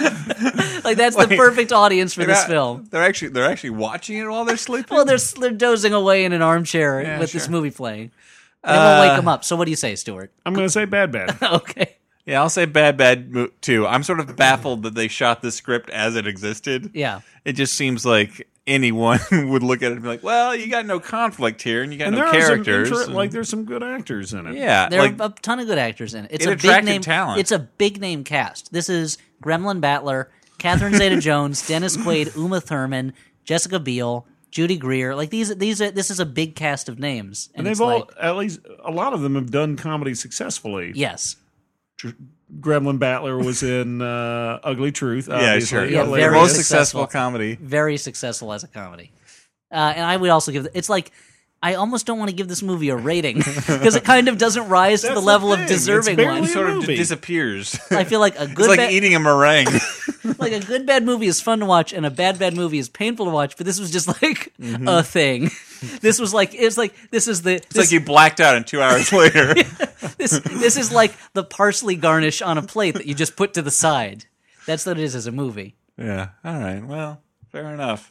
Like that's the perfect audience for this film. They're actually watching it while they're sleeping. Well, they're dozing away in an armchair with this sure. movie playing. They won't wake them up. So what do you say, Stuart? I'm going to say bad. Okay. Yeah, I'll say bad too. I'm sort of baffled that they shot this script as it existed. Yeah. It just seems like anyone would look at it and be like, "Well, you got no conflict here, and you got And no there characters." are some like there's some good actors in it. Yeah, There like, are a ton of good actors in it. It's it a big attracted name talent. It's a big name cast. This is Gremlin Battler, Catherine Zeta-Jones, Dennis Quaid, Uma Thurman, Jessica Biel, Judy Greer. Like this is a big cast of names. And it's they've all, like, at least a lot of them have done comedy successfully. yes. Gremlin Battler was in Ugly Truth. yeah, Obviously. sure. Yeah, The very most successful. successful comedy. Very successful as a comedy. And I would also give it's like I almost don't want to give this movie a rating because it kind of doesn't rise to That's the the level of thing. deserving It's barely one. a Sort of movie. disappears. I feel like a It's good like eating a meringue. like a good bad movie is fun to watch and a bad movie is painful to watch, but this was just like a thing. This was like this is the It's like you blacked out, and 2 hours later, this is like the parsley garnish on a plate that you just put to the side. That's what it is as a movie. yeah. All right. Well, fair enough.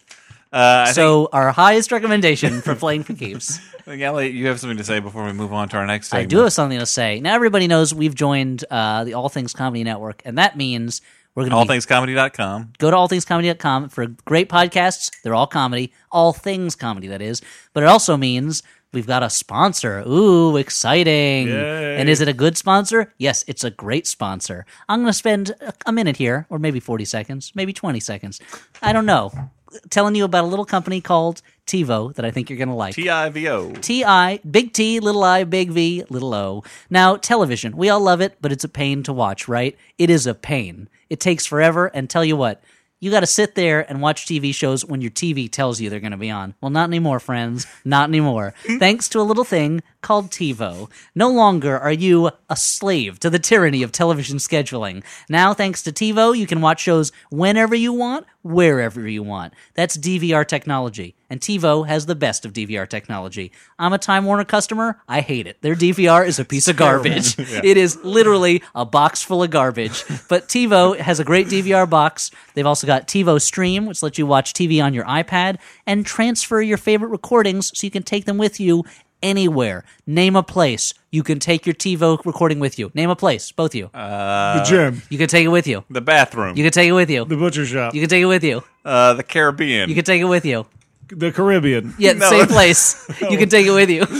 I So our highest recommendation for Playing for Keeps. think, Elliot, you have something to say before we move on to our next I segment. do have something to say. Now everybody knows we've joined the All Things Comedy Network, and that means we're going to AllThingsComedy.com. go to allthingscomedy.com for great podcasts. They're all comedy, all things comedy, that is. But it also means we've got a sponsor. Ooh, exciting. Yay. And is it a good sponsor? Yes, it's a great sponsor. I'm going to spend a minute here, or maybe 40 seconds, maybe 20 seconds. I don't know. Telling you about a little company called TiVo that I think you're going to like. TIVO. T-I, big T, little I, big V, little O. Now, television, we all love it, but it's a pain to watch, right? It is a pain. It takes forever, and tell you what, you got to sit there and watch TV shows when your TV tells you they're going to be on. Well, not anymore, friends. Not anymore. Thanks to a little thing called TiVo. No longer are you a slave to the tyranny of television scheduling. Now, thanks to TiVo, you can watch shows whenever you want, wherever you want. That's DVR technology. And TiVo has the best of DVR technology. I'm a Time Warner customer. I hate it. Their DVR is a piece of garbage. It is literally a box full of garbage. But TiVo has a great DVR box. They've also got TiVo Stream, which lets you watch TV on your iPad and transfer your favorite recordings so you can take them with you anywhere. Name a place you can take your TiVo recording with you. Name a place, both of you. The gym, You can take it with you. The bathroom. You can take it with you. the butcher shop, You can take it with you. The Caribbean. You can take it with you. the Caribbean. Yeah, No. same place. You can take it with you.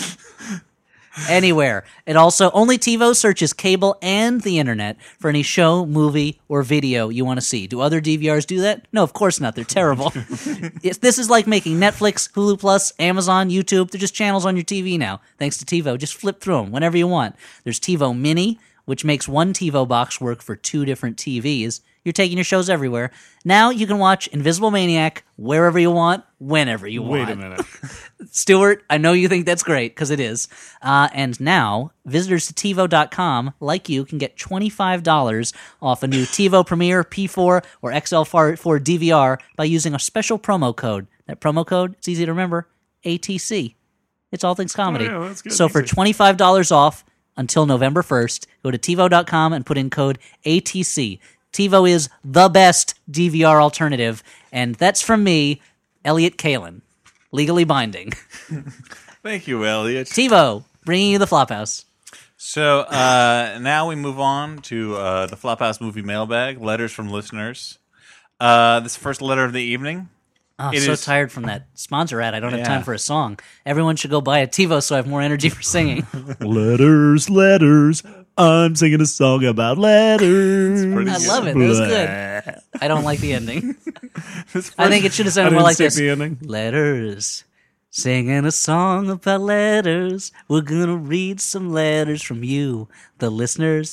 Anywhere. It also, only TiVo searches cable and the internet for any show, movie, or video you want to see. Do other DVRs do that? No, of course not. They're terrible. This is like making Netflix, Hulu Plus, Amazon, YouTube. They're just channels on your TV now. Thanks to TiVo. Just flip through them whenever you want. There's TiVo Mini, which makes one TiVo box work for 2 different TVs. You're taking your shows everywhere. Now you can watch Invisible Maniac wherever you want, whenever you want. Wait a minute. Stuart, I know you think that's great, because it is. And now, visitors to TiVo.com, like you, can get $25 off a new TiVo Premiere, P4, or XL4 DVR by using a special promo code. That promo code, it's easy to remember, ATC. It's All Things Comedy. Oh, yeah, that's good. So for Easy. $25 off until November 1st, go to TiVo.com and put in code ATC. TiVo is the best DVR alternative, and that's from me, Elliot Kalin. Legally binding. Thank you, Elliot. TiVo, bringing you the Flophouse. So now we move on to the Flophouse movie mailbag, letters from listeners. This is the first letter of the evening. Oh, It so is- tired from that sponsor ad. I don't have Yeah. time for a song. Everyone should go buy a TiVo so I have more energy for singing. Letters, letters. I'm singing a song about letters. pretty I good. love it. That was good. I don't like the ending. I think it should have I sounded more didn't like stick this. the ending. Letters. Singing a song about letters. We're gonna read some letters from you, the listeners,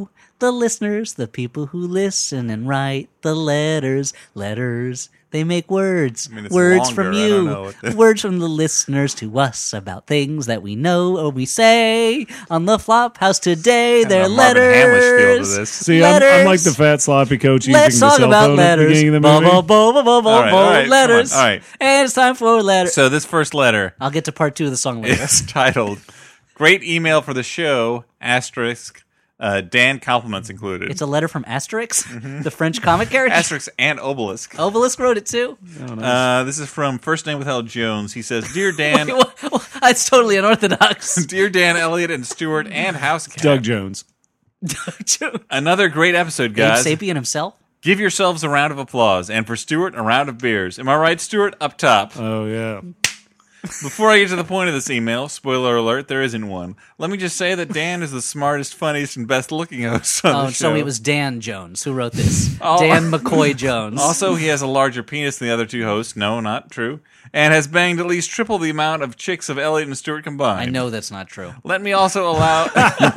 the people who listen and write the letters. Letters, they make words. I mean, it's words longer. from I don't you. know what the- Words from the listeners to us about things that we know or we say on the Flophouse today. Kind of They're a Marvin Hamlish feel to letters. this. See, Letters. I'm like the fat sloppy coach using Let's the talk cell about phone at the letters. beginning of the movie. All right, come Letters. on. All right. And it's time for letters. So this first letter I'll get to part 2 of the song later. is titled "Great Email for the Show." Asterisk. Dan compliments included. It's a letter from Asterix, the French comic character. Asterisk and obelisk. Obelisk wrote it too. This is from first name withheld Jones. He says, "Dear Dan, It's totally unorthodox. dear Dan, Elliot, and Stuart, and Housecat. Doug Jones. Another great episode, Abe guys. Sapien himself. Give yourselves a round of applause, and for Stuart, a round of beers. Am I right, Stuart? Up top." Oh, yeah. Before I get to the point of this email, spoiler alert, there isn't one. Let me just say that Dan is the smartest, funniest, and best-looking host on the show. So it was Dan Jones who wrote this. Oh. Dan McCoy Jones. Also, he has a larger penis than the other two hosts. No, not true. And has banged at least triple the amount of chicks of Elliot and Stuart combined. I know that's not true. Let me also add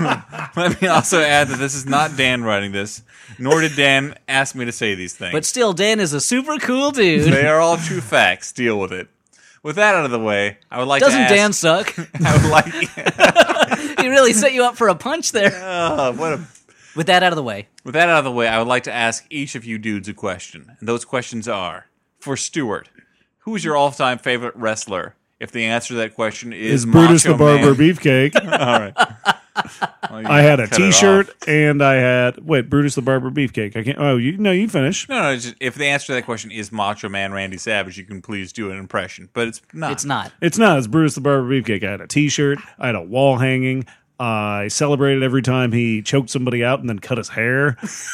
that this is not Dan writing this, nor did Dan ask me to say these things. But still, Dan is a super cool dude. They are all true facts. Deal with it. With that out of the way, I would like Doesn't to ask... Dan suck? I would like... He really set you up for a punch there. what a... With that out of the way, I would like to ask each of you dudes a question. And those questions are, for Stuart, who is your all-time favorite wrestler? If the answer to that question is Brutus Macho the Barber Man- Beefcake. All right. Well, you I had a cut it T-shirt off. and I had Brutus the Barber Beefcake. I can't. Oh, you finish. No, just, if the answer to that question is Macho Man Randy Savage, you can please do an impression. But it's not. it's not. It's not. It's Brutus the Barber Beefcake. I had a T-shirt. I had a wall hanging. I celebrated every time he choked somebody out and then cut his hair.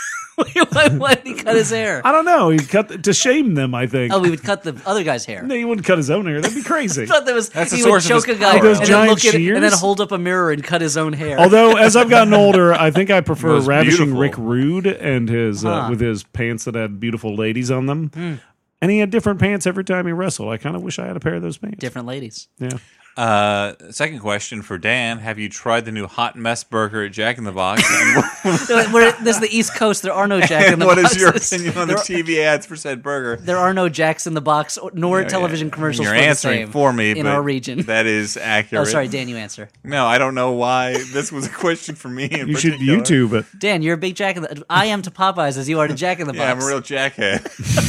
Why did he cut his hair? I don't know. He cut to shame them. I think. Oh, we would cut the other guy's hair. No, he wouldn't cut his own hair. That'd be crazy. I thought that was That's the he would source of choke his a guy power. and Those then giant look at it and then shears? hold up a mirror and cut his own hair. Although, as I've gotten older, I think I prefer Most Ravishing beautiful. Rick Rude and his with his pants that had beautiful ladies on them. And he had different pants every time he wrestled. I kind of wish I had a pair of those pants. Different ladies. Yeah. Second question for Dan. Have you tried the new hot mess burger at Jack in the Box? This is the East Coast. There are no Jack in the What Boxes. is your opinion on the There- TV ads for said burger? There are no Jacks in the Box, nor television commercials You're for the answering same for me in but our region. That is accurate. Oh, sorry, Dan, you answer. No, I don't know why this was a question for me. You should YouTube it. Dan, you're a big Jack in the... I am to Popeyes as you are to Jack in the Box. Yeah, I'm a real jackhead.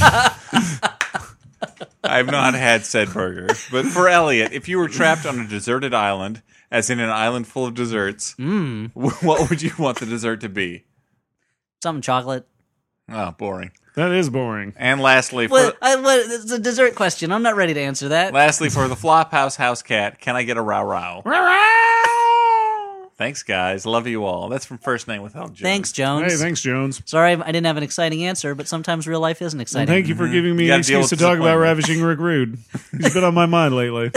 I've not had said burger. But for Elliot, if you were trapped on a deserted island, as in an island full of desserts, what would you want the dessert to be? Something chocolate. Oh, boring. That is boring. And lastly, It's a dessert question. I'm not ready to answer that. for the Flophouse house cat, can I get a row? Thanks, guys. Love you all. That's from First Name Withheld Jones. Thanks, Jones. Hey, thanks, Jones. Sorry, I didn't have an exciting answer, but sometimes real life isn't And exciting. thank you for giving me You an gotta deal excuse to with talk about disappointment. Ravishing Rick Rude. He's been on my mind lately.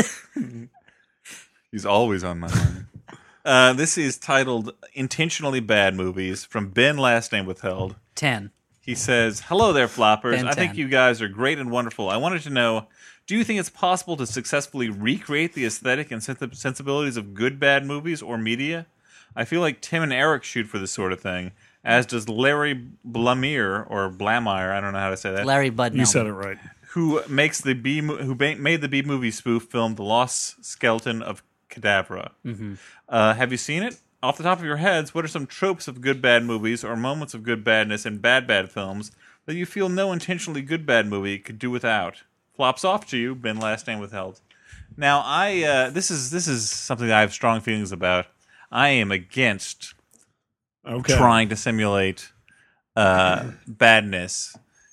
He's always on my mind. This is titled Intentionally Bad Movies from Ben Last Name Withheld. 10. He says, "Hello there, floppers. Ben I think 10. you guys are great and wonderful. I wanted to know, do you think it's possible to successfully recreate the aesthetic and sensibilities of good bad movies or media? I feel like Tim and Eric shoot for this sort of thing, as does Larry Blamire, or Blamire, I don't know how to say that, Larry Budnell. You said it right. who makes the made the B movie spoof film The Lost Skeleton of Cadavra. Have you seen it? Off the top of your heads, what are some tropes of good bad movies or moments of good badness in bad films that you feel no intentionally good bad movie could do without? Flops off to you, Ben Last Name Withheld." Now, this is something that I have strong feelings about. I am against Okay. trying to simulate badness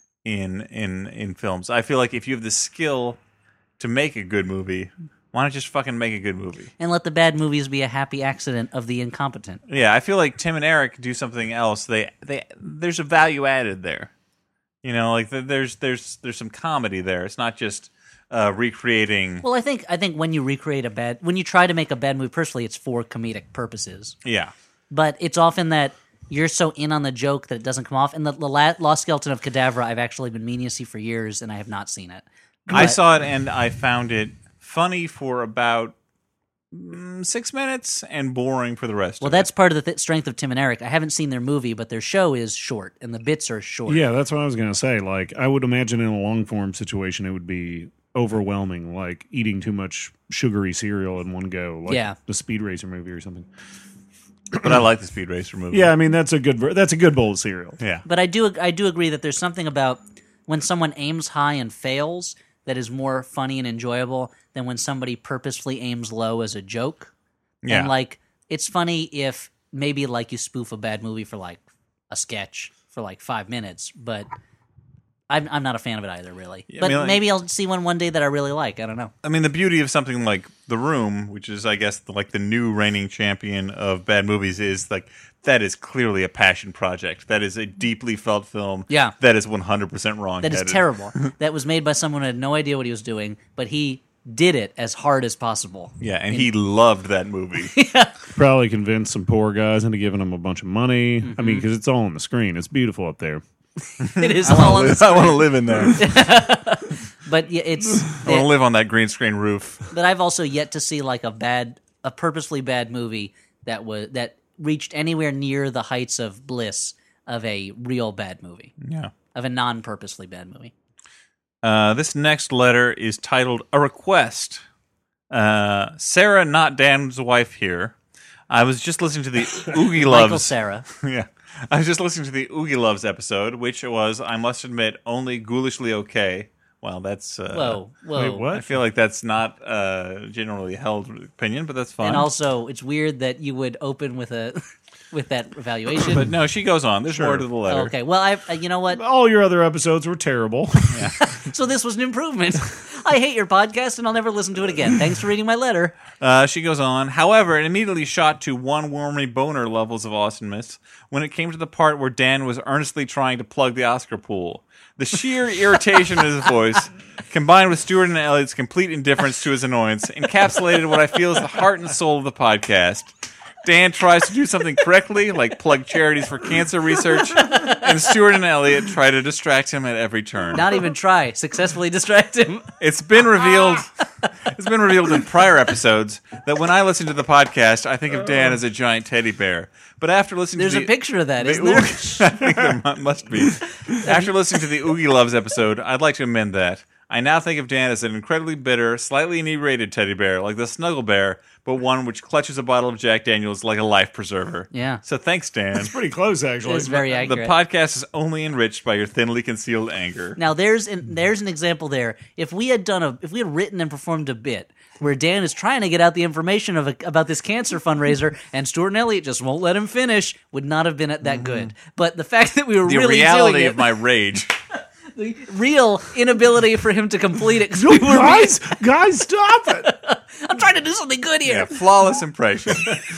in films. I feel like if you have the skill to make a good movie, why not just fucking make a good movie? And let the bad movies be a happy accident of the incompetent. Yeah, I feel like Tim and Eric do something else. There's a value added there. You know, like there's some comedy there. It's not just recreating. Well, I think when you try to make a bad movie, personally, it's for comedic purposes. Yeah. But it's often that you're so in on the joke that it doesn't come off. And the Lost Skeleton of Cadavra, I've actually been meaning to see for years, and I have not seen it. I But- saw it and I found it funny for about 6 minutes and boring for the rest. Well, of that's it. part of the strength of Tim and Eric. I haven't seen their movie, but their show is short, and the bits are short. Yeah, that's what I was going to say. Like, I would imagine in a long form situation, it would be overwhelming, like eating too much sugary cereal in one go, like Yeah. the Speed Racer movie or something. But I like the Speed Racer movie. Yeah, I mean that's a good bowl of cereal. Yeah. But I do agree that there's something about when someone aims high and fails that is more funny and enjoyable than when somebody purposefully aims low as a joke. Yeah. And like it's funny if maybe like you spoof a bad movie for like a sketch for like 5 minutes, but I'm not a fan of it either, really. Yeah, I but mean, like- maybe I'll see one day that I really like. I don't know. I mean, the beauty of something like The Room, which is, I guess, like the new reigning champion of bad movies, is like that is clearly a passion project. That is a deeply felt film. Yeah. That is 100% wrong. That is terrible. That was made by someone who had no idea what he was doing, but he did it as hard as possible. Yeah, and he loved that movie. Probably convinced some poor guys into giving them a bunch of money. I mean, because it's all on the screen. It's beautiful up there. It is all on the I want to live in there. But yeah, it's. I want to live on that green screen roof. But I've also yet to see like a purposefully bad movie that reached anywhere near the heights of bliss of a real bad movie, Yeah. of a non-purposely bad movie. This next letter is titled A Request. Sarah, not Dan's wife here. I was just listening to the Oogie Loves. Michael Cera. Yeah. I was just listening to the Oogie Loves episode, which was, I must admit, only ghoulishly okay. Well, that's... Whoa. Wait, what? I feel like that's not generally held opinion, but that's fine. And also, it's weird that you would open with a with that evaluation. But no, she goes on. There's more to the letter. Okay. Well, you know what? All your other episodes were terrible. So this was an improvement. I hate your podcast, and I'll never listen to it again. Thanks for reading my letter. She goes on. However, it immediately shot to one warmy boner levels of awesomeness when it came to the part where Dan was earnestly trying to plug the Oscar pool. The sheer irritation in his voice, combined with Stuart and Elliot's complete indifference to his annoyance, encapsulated what I feel is the heart and soul of the podcast. Dan tries to do something correctly, like plug charities for cancer research, and Stuart and Elliot try to distract him at every turn. Not even try. Successfully distract him. It's been revealed in prior episodes that when I listen to the podcast, I think of Dan as a giant teddy bear. But after listening There's to a picture of that, isn't there? I think there must be. After listening to the Oogie Loves episode, I'd like to amend that. I now think of Dan as an incredibly bitter, slightly inebriated teddy bear, like the Snuggle Bear, but one which clutches a bottle of Jack Daniels like a life preserver. Yeah. So thanks, Dan. Pretty close, actually. It's very The accurate. podcast is only enriched by your thinly concealed anger. Now there's an example there. If we had written and performed a bit where Dan is trying to get out the information about this cancer fundraiser and Stuart and Elliot just won't let him finish, would not have been that good. But the fact that we were The really reality doing of my rage. the real inability for him to complete it. 'cause we were guys, stop it! I'm trying to do something good here. Yeah, flawless impression.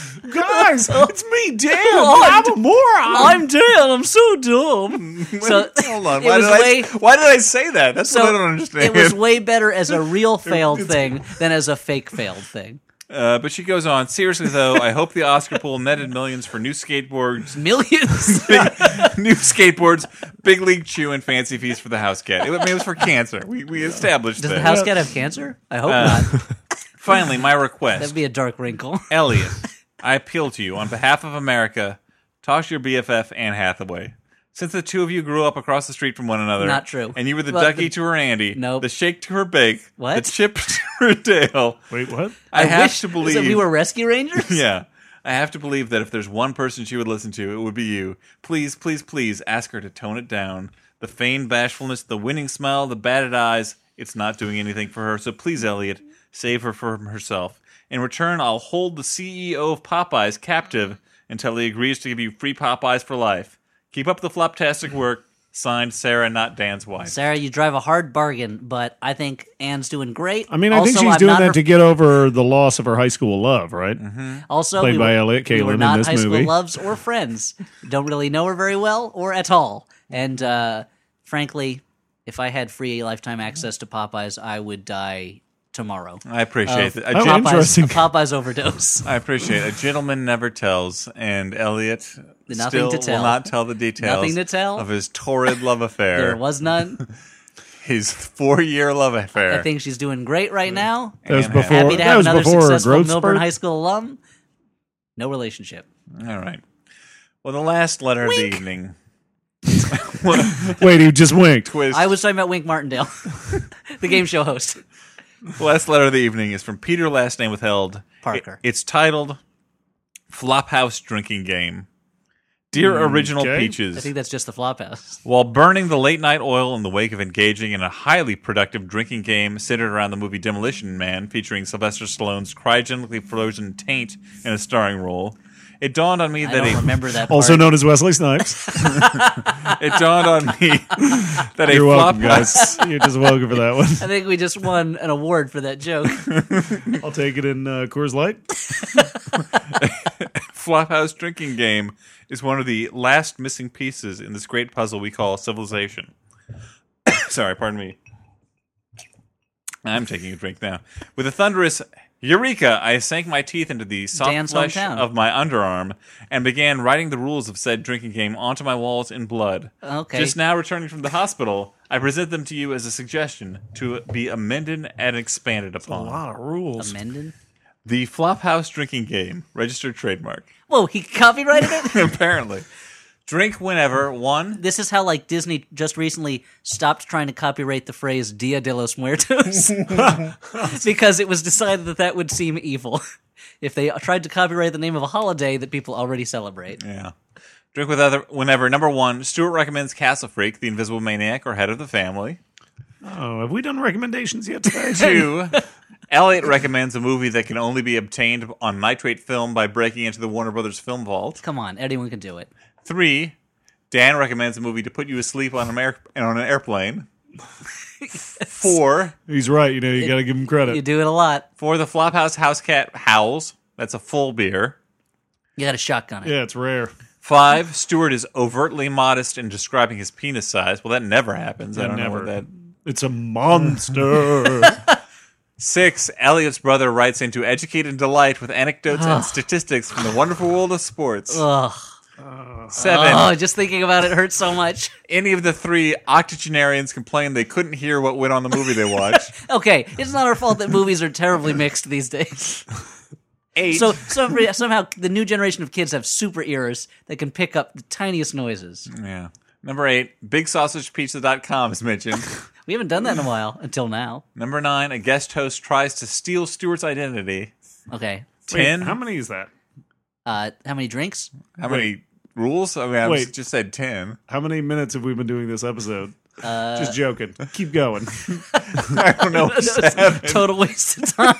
Guys, it's me, Dan. Oh, I'm a moron. I'm Dan. I'm so dumb. So Hold on. it was Why did I say that? That's so what I don't understand. it was way better as a real failed thing than as a fake failed thing. But she goes on. Seriously, though, I hope the Oscar pool netted millions for new skateboards, Millions. new skateboards, Big League Chew, and fancy fees for the house cat. It was for cancer. We established Does that. the house cat have cancer? I hope not. Finally, my request. That'd be a dark wrinkle. Elliot, I appeal to you on behalf of America. Talk to your BFF, Anne Hathaway. Since the two of you grew up across the street from one another. Not true. And you were the Well, ducky to her Andy. Nope. The shake to her bake. What? The chip to her Dale. Wait, what? I have wish to that believe. we were rescue rangers. Yeah. I have to believe that if there's one person she would listen to, it would be you. Please, please, please ask her to tone it down. The feigned bashfulness, the winning smile, the batted eyes, it's not doing anything for her. So please, Elliot, save her from herself. In return, I'll hold the CEO of Popeyes captive until he agrees to give you free Popeyes for life. Keep up the floptastic work. Signed, Sarah, not Dan's wife. Sarah, you drive a hard bargain, but I think Anne's doing great. I mean, I think Also, she's I'm doing not that her- to get over the loss of her high school love, right? Also, played we by were, Elliot we Kalin were in not this high school movie. loves or friends. Don't really know her very well or at all. And frankly, if I had free lifetime access to Popeyes, I would die tomorrow. I appreciate that. Oh, interesting. A Popeyes overdose. I appreciate it. A gentleman never tells, and Elliot Nothing still to tell. will not tell the details Nothing to tell. of his torrid love affair. There was none. his 4-year love affair. I think she's doing great right now. That was And before. Happy to That have was another before successful growth Milburn spurt. High School alum. No relationship. All right. Well, the last letter of the evening. Wait, he just winked. Twist. I was talking about Wink Martindale, the game show host. The last letter of the evening is from Peter, last name withheld. Parker. It's titled Flophouse Drinking Game. Dear Original okay. Peaches, I think that's just the Flophouse. while burning the late night oil in the wake of engaging in a highly productive drinking game centered around the movie Demolition Man, featuring Sylvester Stallone's cryogenically frozen taint in a starring role, it dawned on me I that don't remember that part. Also known as Wesley Snipes. it dawned on me that You're a welcome, flophouse guys. You're just welcome for that one. I think we just won an award for that joke. I'll take it in Coors Light. Flophouse drinking game is one of the last missing pieces in this great puzzle we call civilization. Sorry, pardon me. I'm taking a drink now. With a thunderous Eureka! I sank my teeth into the soft Dan's flesh hometown. of my underarm and began writing the rules of said drinking game onto my walls in blood. Okay. Just now returning from the hospital, I present them to you as a suggestion to be amended and expanded A upon. lot of rules. Amended? The Flophouse drinking game, registered trademark. Whoa, he copyrighted it? Apparently. Drink whenever, 1, This is how, like, Disney just recently stopped trying to copyright the phrase Dia de los Muertos because it was decided that that would seem evil if they tried to copyright the name of a holiday that people already celebrate. Yeah. Drink whenever. Number 1, Stuart recommends Castle Freak, the Invisible Maniac, or Head of the Family. Oh, have we done recommendations yet today? 2, Elliot recommends a movie that can only be obtained on nitrate film by breaking into the Warner Brothers film vault. Come on, anyone can do it. 3, Dan recommends a movie to put you asleep on an airplane. 4, He's right. You know, you got to give him credit. You do it a lot. the Flophouse House Cat howls. That's a full beer. You got to shotgun it. Yeah, it's rare. 5, Stuart is overtly modest in describing his penis size. Well, that never happens. I don't know Never. what that... It's a monster. 6, Elliot's brother writes in to educate and delight with anecdotes and statistics from the wonderful world of sports. Ugh. 7, Oh, just thinking about it hurts so much. any of the 3 octogenarians complained they couldn't hear what went on the movie they watched. Okay, it's not our fault that movies are terribly mixed these days. 8, So somehow the new generation of kids have super ears that can pick up the tiniest noises. yeah. Number 8, BigSausagePizza.com is mentioned. We haven't done that in a while until now. Number 9, a guest host tries to steal Stuart's identity. Okay. 10, Wait, how many is that? How many drinks? how many rules? I mean, I Wait. just said 10. How many minutes have we been doing this episode? Just joking. Keep going. I don't know. 7. Total waste of time.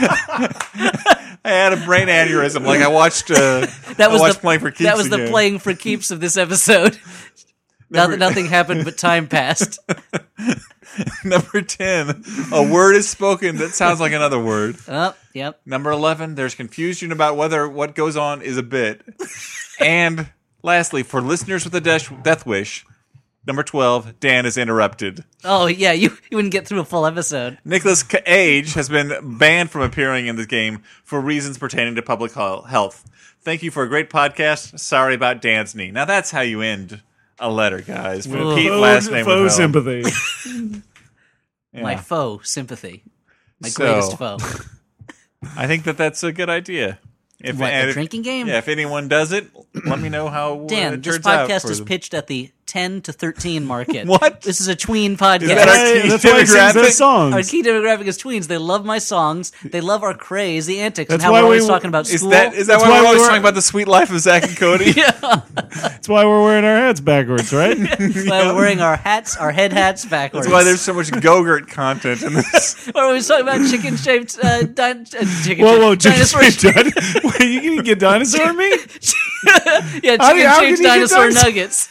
I had a brain aneurysm. Like I watched. That was the Playing for Keeps. That was the again. playing for keeps of this episode. Nothing happened, but time passed. Number 10, a word is spoken that sounds like another word. Oh, yep. Number 11, there's confusion about whether what goes on is a bit. And lastly, for listeners with a death wish, number 12, Dan is interrupted. Oh, yeah, you wouldn't get through a full episode. Nicolas Cage has been banned from appearing in this game for reasons pertaining to public health. Thank you for a great podcast. Sorry about Dan's knee. Now that's how you end a letter, guys. From Pete, last name Faux withheld. sympathy. Yeah. My foe, sympathy. My So- greatest foe. I think that's a good idea. If, What, and a if- drinking game? Yeah, if anyone does it, let me know how Dan, it this turns out podcast for is them. pitched at the 10 to 13 market. What? This is a tween podcast. that our key That's why he sings demographic? those Our songs. key demographic is tweens. They love my songs. They love our crazy antics and That's how why we're always we- talking about Is school. that That's why why we're we always were- talking about the sweet life of Zach and Cody? That's why we're wearing our hats backwards, right? Why we're wearing our hats, our head hats backwards. That's why there's so much Go-Gurt content in this. Or we was talking about chicken-shaped Whoa, dinosaur. Wait, you gonna get dinosaur on me? Yeah, How can you chicken-shaped get dinosaur dinosaur? nuggets.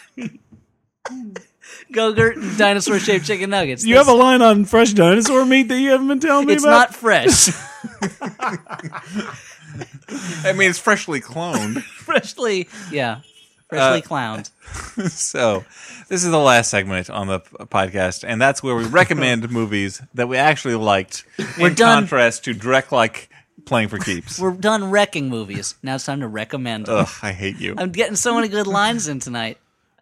Go-Gurt and dinosaur-shaped chicken nuggets. You have a line on fresh dinosaur meat that you haven't been telling me It's about? not fresh. I mean, it's freshly cloned. Freshly clowned. So, this is the last segment on the podcast, and that's where we recommend movies that we actually liked in done. contrast to direct like Playing for Keeps. We're done wrecking movies. Now it's time to recommend them. Ugh, I hate you. I'm getting so many good lines in tonight.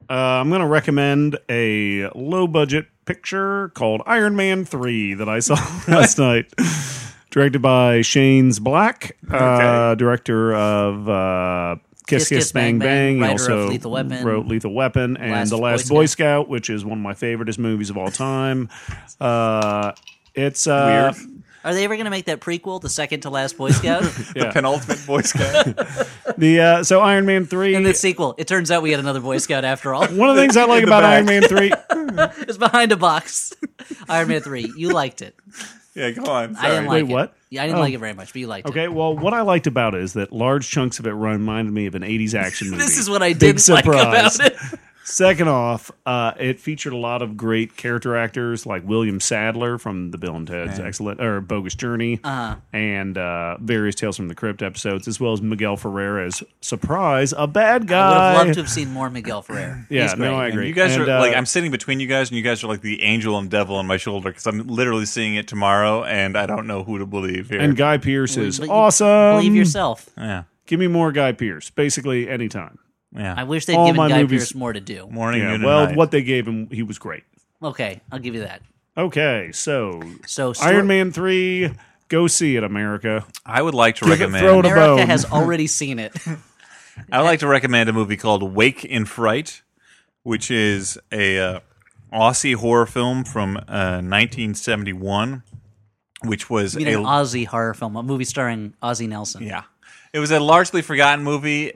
I'm going to recommend a low-budget picture called Iron Man 3 that I saw last night. Directed by Shanes Black, director of Kiss Kiss Bang Bang. He writer also of Lethal Weapon. wrote Lethal Weapon and The Last Boy Scout, which is one of my favoriteest movies of all time. It's Weird. Are they ever going to make that prequel, the second to last Boy Scout? The penultimate Boy Scout. So Iron Man 3. And the sequel, it turns out we had another Boy Scout after all. One of the things I like about Iron Man 3. It's behind a box. Iron Man 3. You liked it. Yeah, go on. I Sorry. didn't like Wait, it. what? Yeah, I didn't like it very much, but you liked it. Okay, well, what I liked about it is that large chunks of it reminded me of an 80s action movie. This is what I Big didn't like surprise. about it. Second off, it featured a lot of great character actors like William Sadler from the Bill and Ted's Bogus Journey and various Tales from the Crypt episodes, as well as Miguel Ferrer as, surprise, a bad guy. I would have loved to have seen more Miguel Ferrer. Yeah, He's great. no, I agree. You guys And, are like, I'm sitting between you guys, and you guys are like the angel and devil on my shoulder because I'm literally seeing it tomorrow, and I don't know who to believe here. And Guy Pearce is But you awesome. Believe yourself. Yeah. Give me more Guy Pearce, basically anytime. Yeah. I wish they'd All given my Guy movies- Pearce more to do. Morning, Yeah, noon, and well, night. what they gave him, he was great. Okay, I'll give you that. Okay, so So Iron Man 3, go see it, America. I would like to Give it- recommend. throw it a America bone. has already seen it. I would like to recommend a movie called Wake in Fright, which is a Aussie horror film from 1971, which was I mean, an Aussie horror film, a movie starring Ozzie Nelson. yeah. It was a largely forgotten movie.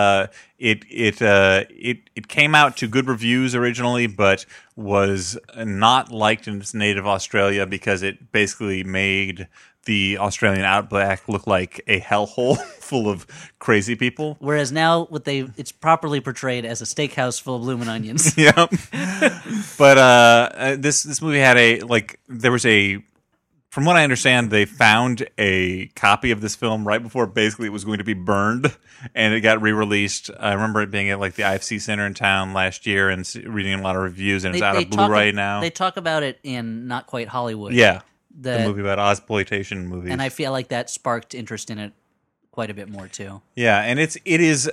It came out to good reviews originally, but was not liked in its native Australia because it basically made the Australian outback look like a hellhole full of crazy people. Whereas now, it's properly portrayed as a steakhouse full of bloomin' onions. Yep. But this movie had from what I understand, they found a copy of this film right before basically it was going to be burned, and it got re-released. I remember it being at like the IFC Center in town last year and reading a lot of reviews, and it's out of Blu-ray now. They talk about it in Not Quite Hollywood. Yeah, the movie about Ozploitation movies. And I feel like that sparked interest in it quite a bit more too. Yeah, and it is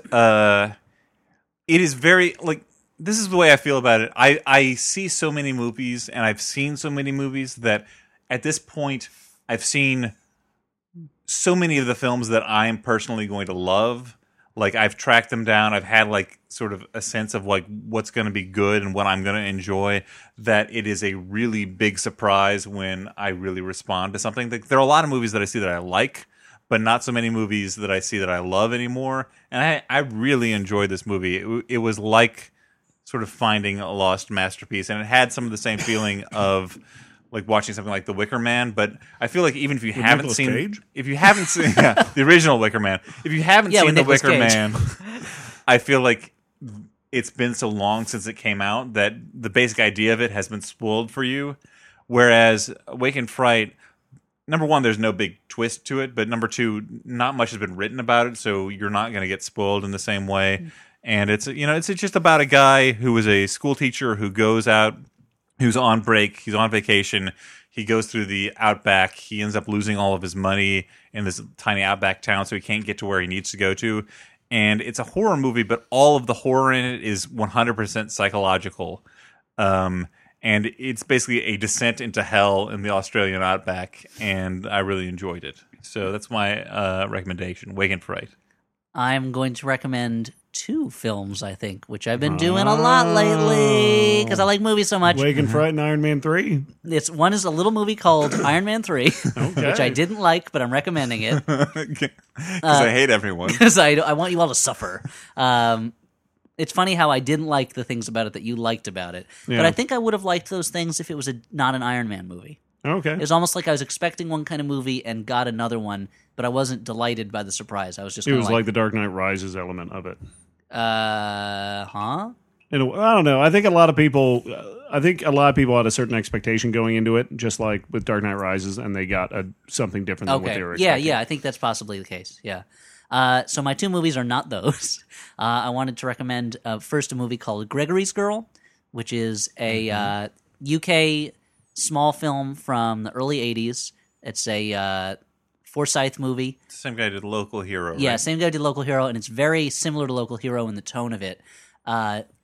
very like, this is the way I feel about it. I see so many movies, and I've seen so many movies that at this point I've seen so many of the films that I'm personally going to love. Like, I've tracked them down. I've had like sort of a sense of like what's going to be good and what I'm going to enjoy, that it is a really big surprise when I really respond to something. There are a lot of movies that I see that I like, but not so many movies that I see that I love anymore. And I really enjoyed this movie. It was like sort of finding a lost masterpiece, and it had some of the same feeling of like watching something like The Wicker Man. But I feel like even if you haven't Nicolas seen, Cage? if you haven't seen the original Wicker Man, if you haven't seen with The Nicolas Wicker Cage. Man, I feel like it's been so long since it came out that the basic idea of it has been spoiled for you. Whereas Wake in Fright, number one, there's no big twist to it, but number two, not much has been written about it, so you're not going to get spoiled in the same way. And it's just about a guy who was a school teacher who goes out, who's on break, he's on vacation, he goes through the outback, he ends up losing all of his money in this tiny outback town, so he can't get to where he needs to go to. And it's a horror movie, but all of the horror in it is 100% psychological. And it's basically a descent into hell in the Australian outback, and I really enjoyed it. So that's my recommendation, Wake in Fright. I'm going to recommend 2 films, I think, which I've been doing a lot lately because I like movies so much. Wake in Fright and Iron Man 3. One is a little movie called Iron Man 3, Okay. which I didn't like, but I'm recommending it Because I hate everyone. because I want you all to suffer. It's funny how I didn't like the things about it that you liked about it, Yeah. but I think I would have liked those things if it was not an Iron Man movie. Okay. It was almost like I was expecting one kind of movie and got another one, but I wasn't delighted by the surprise. I was just It kind was of like the Dark Knight Rises element of it. huh? I don't know. I think a lot of people had a certain expectation going into it, just like with Dark Knight Rises, and they got something different than what Okay. they were Yeah, expecting. yeah, I think that's possibly the case. Yeah. So my 2 movies are not those. I wanted to recommend first a movie called Gregory's Girl, which is a UK small film from the early 80s. It's a Forsyth movie. Same guy did Local Hero, right? Yeah, same guy did Local Hero, and it's very similar to Local Hero in the tone of it.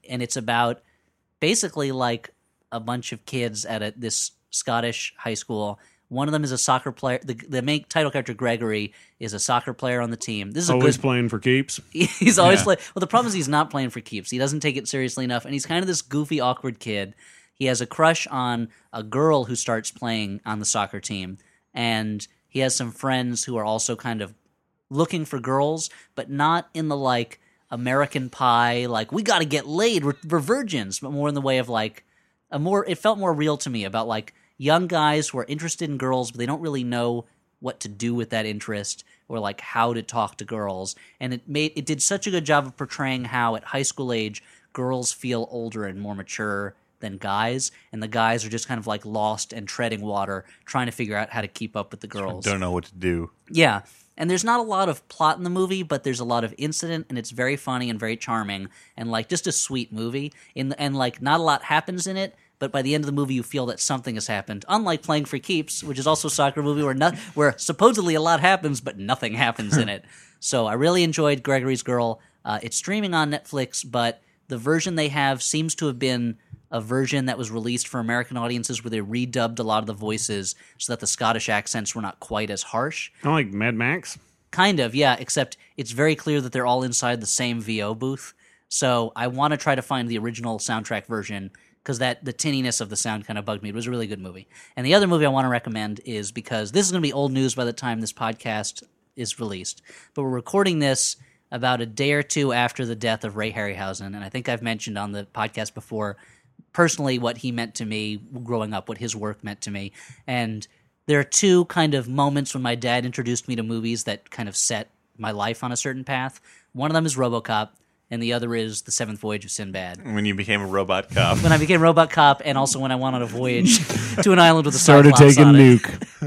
and it's about basically like a bunch of kids at this Scottish high school. One of them is a soccer player. The main title character, Gregory, is a soccer player on the team. This is Always playing for keeps. He's always well, the problem is he's not playing for keeps. He doesn't take it seriously enough, and he's kind of this goofy, awkward kid. He has a crush on a girl who starts playing on the soccer team, and he has some friends who are also kind of looking for girls, but not in the like American Pie, like we got to get laid, we're virgins, but more in the way of like it felt more real to me about like young guys who are interested in girls, but they don't really know what to do with that interest or like how to talk to girls. And it did such a good job of portraying how at high school age girls feel older and more mature than guys, and the guys are just kind of like lost and treading water, trying to figure out how to keep up with the girls. Don't know what to do. Yeah. And there's not a lot of plot in the movie, but there's a lot of incident, and it's very funny and very charming, and like just a sweet movie. And like not a lot happens in it, but by the end of the movie, you feel that something has happened. Unlike Playing for Keeps, which is also a soccer movie where supposedly a lot happens, but nothing happens in it. So I really enjoyed Gregory's Girl. It's streaming on Netflix, but the version they have seems to have been a version that was released for American audiences where they redubbed a lot of the voices so that the Scottish accents were not quite as harsh. I like Mad Max. Kind of, yeah, except it's very clear that they're all inside the same VO booth. So I want to try to find the original soundtrack version because the tinniness of the sound kind of bugged me. It was a really good movie. And the other movie I want to recommend is, because this is going to be old news by the time this podcast is released, but we're recording this about a day or two after the death of Ray Harryhausen, and I think I've mentioned on the podcast before personally what he meant to me growing up, what his work meant to me. And there are two kind of moments when my dad introduced me to movies that kind of set my life on a certain path. One of them is RoboCop, and the other is The Seventh Voyage of Sinbad. When you became a robot cop. When I became Robot Cop, and also when I went on a voyage to an island with a Started Cyclops taking on it.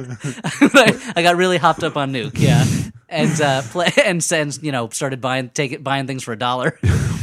Nuke. I got really hopped up on Nuke, yeah, and started buying things for $1.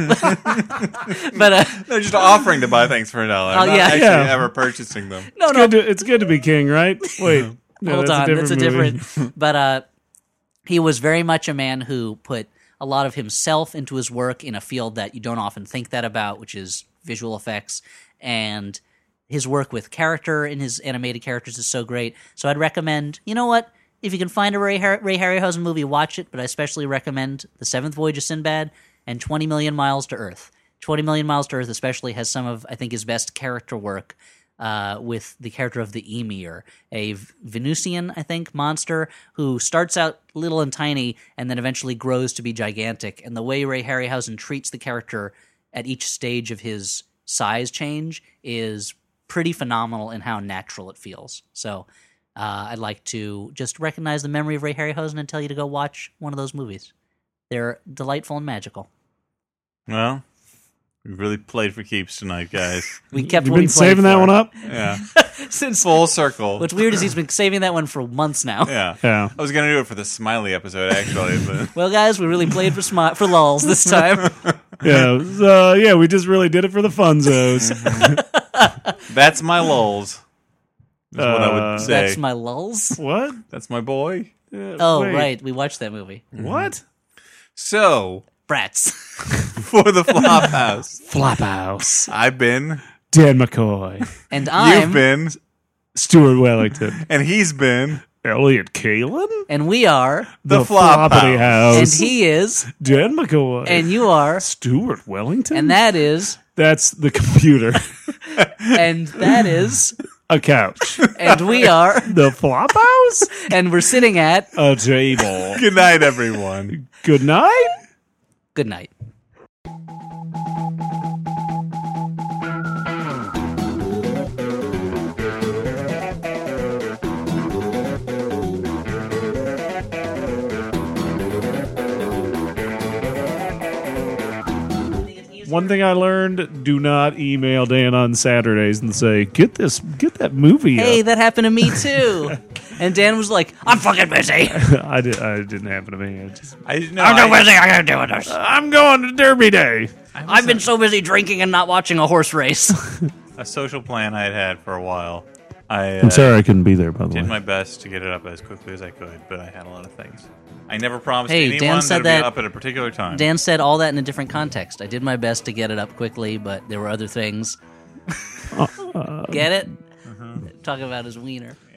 But They're just offering to buy things for $1. Not yeah. actually Yeah. ever purchasing them. no, It's good to be king, right? Wait. No, hold on, that's a movie. different. But he was very much a man who put a lot of himself into his work in a field that you don't often think that about, which is visual effects. And his work with character in his animated characters is so great. So I'd recommend, you know what? If you can find a Ray Harryhausen movie, watch it. But I especially recommend The Seventh Voyage of Sinbad and 20 Million Miles to Earth. 20 Million Miles to Earth especially has some of, I think, his best character work with the character of the Emir, a Venusian, I think, monster who starts out little and tiny and then eventually grows to be gigantic. And the way Ray Harryhausen treats the character at each stage of his size change is pretty phenomenal in how natural it feels. So I'd like to just recognize the memory of Ray Harryhausen and tell you to go watch one of those movies. They're delightful and magical. Well, we really played for keeps tonight, guys. We kept You've what we been played saving that for. one up? Yeah. Since Full circle. what's weird is he's been saving that one for months now. Yeah. Yeah. I was going to do it for the Smiley episode, actually. But Well, guys, we really played for lulls this time. Yeah, we just really did it for the funzos. that's my lulls. Is what I would say. That's my lulls. What? That's my boy. Oh, Wait. right. We watched that movie. What? So, Brats. for the Flophouse, Flophouse. I've been, Dan McCoy. And I'm... you've been, Stuart Wellington. and he's been Elliot Kalin. And we are... the Floppity Flophouse. House. And he is... Dan McCoy. And you are... Stuart Wellington? And that is... That's the computer. And that is... A couch. And we are... The Flophouse? And we're sitting at... A table. Good night, everyone. Good night? Good night. One thing I learned, do not email Dan on Saturdays and say, get that movie Hey, up. that happened to me too. And Dan was like, I'm fucking busy. I didn't happen to me. I'm too busy. I gotta do this. I'm going to Derby Day. I've been so busy drinking and not watching a horse race. A social plan I had had for a while. I I'm sorry I couldn't be there, by the did way. my best to get it up as quickly as I could, but I had a lot of things. I never promised Hey, anyone Dan said that it'd be that- up at a particular time. Dan said all that in a different context. I did my best to get it up quickly, but there were other things. Get it? Talk about his wiener.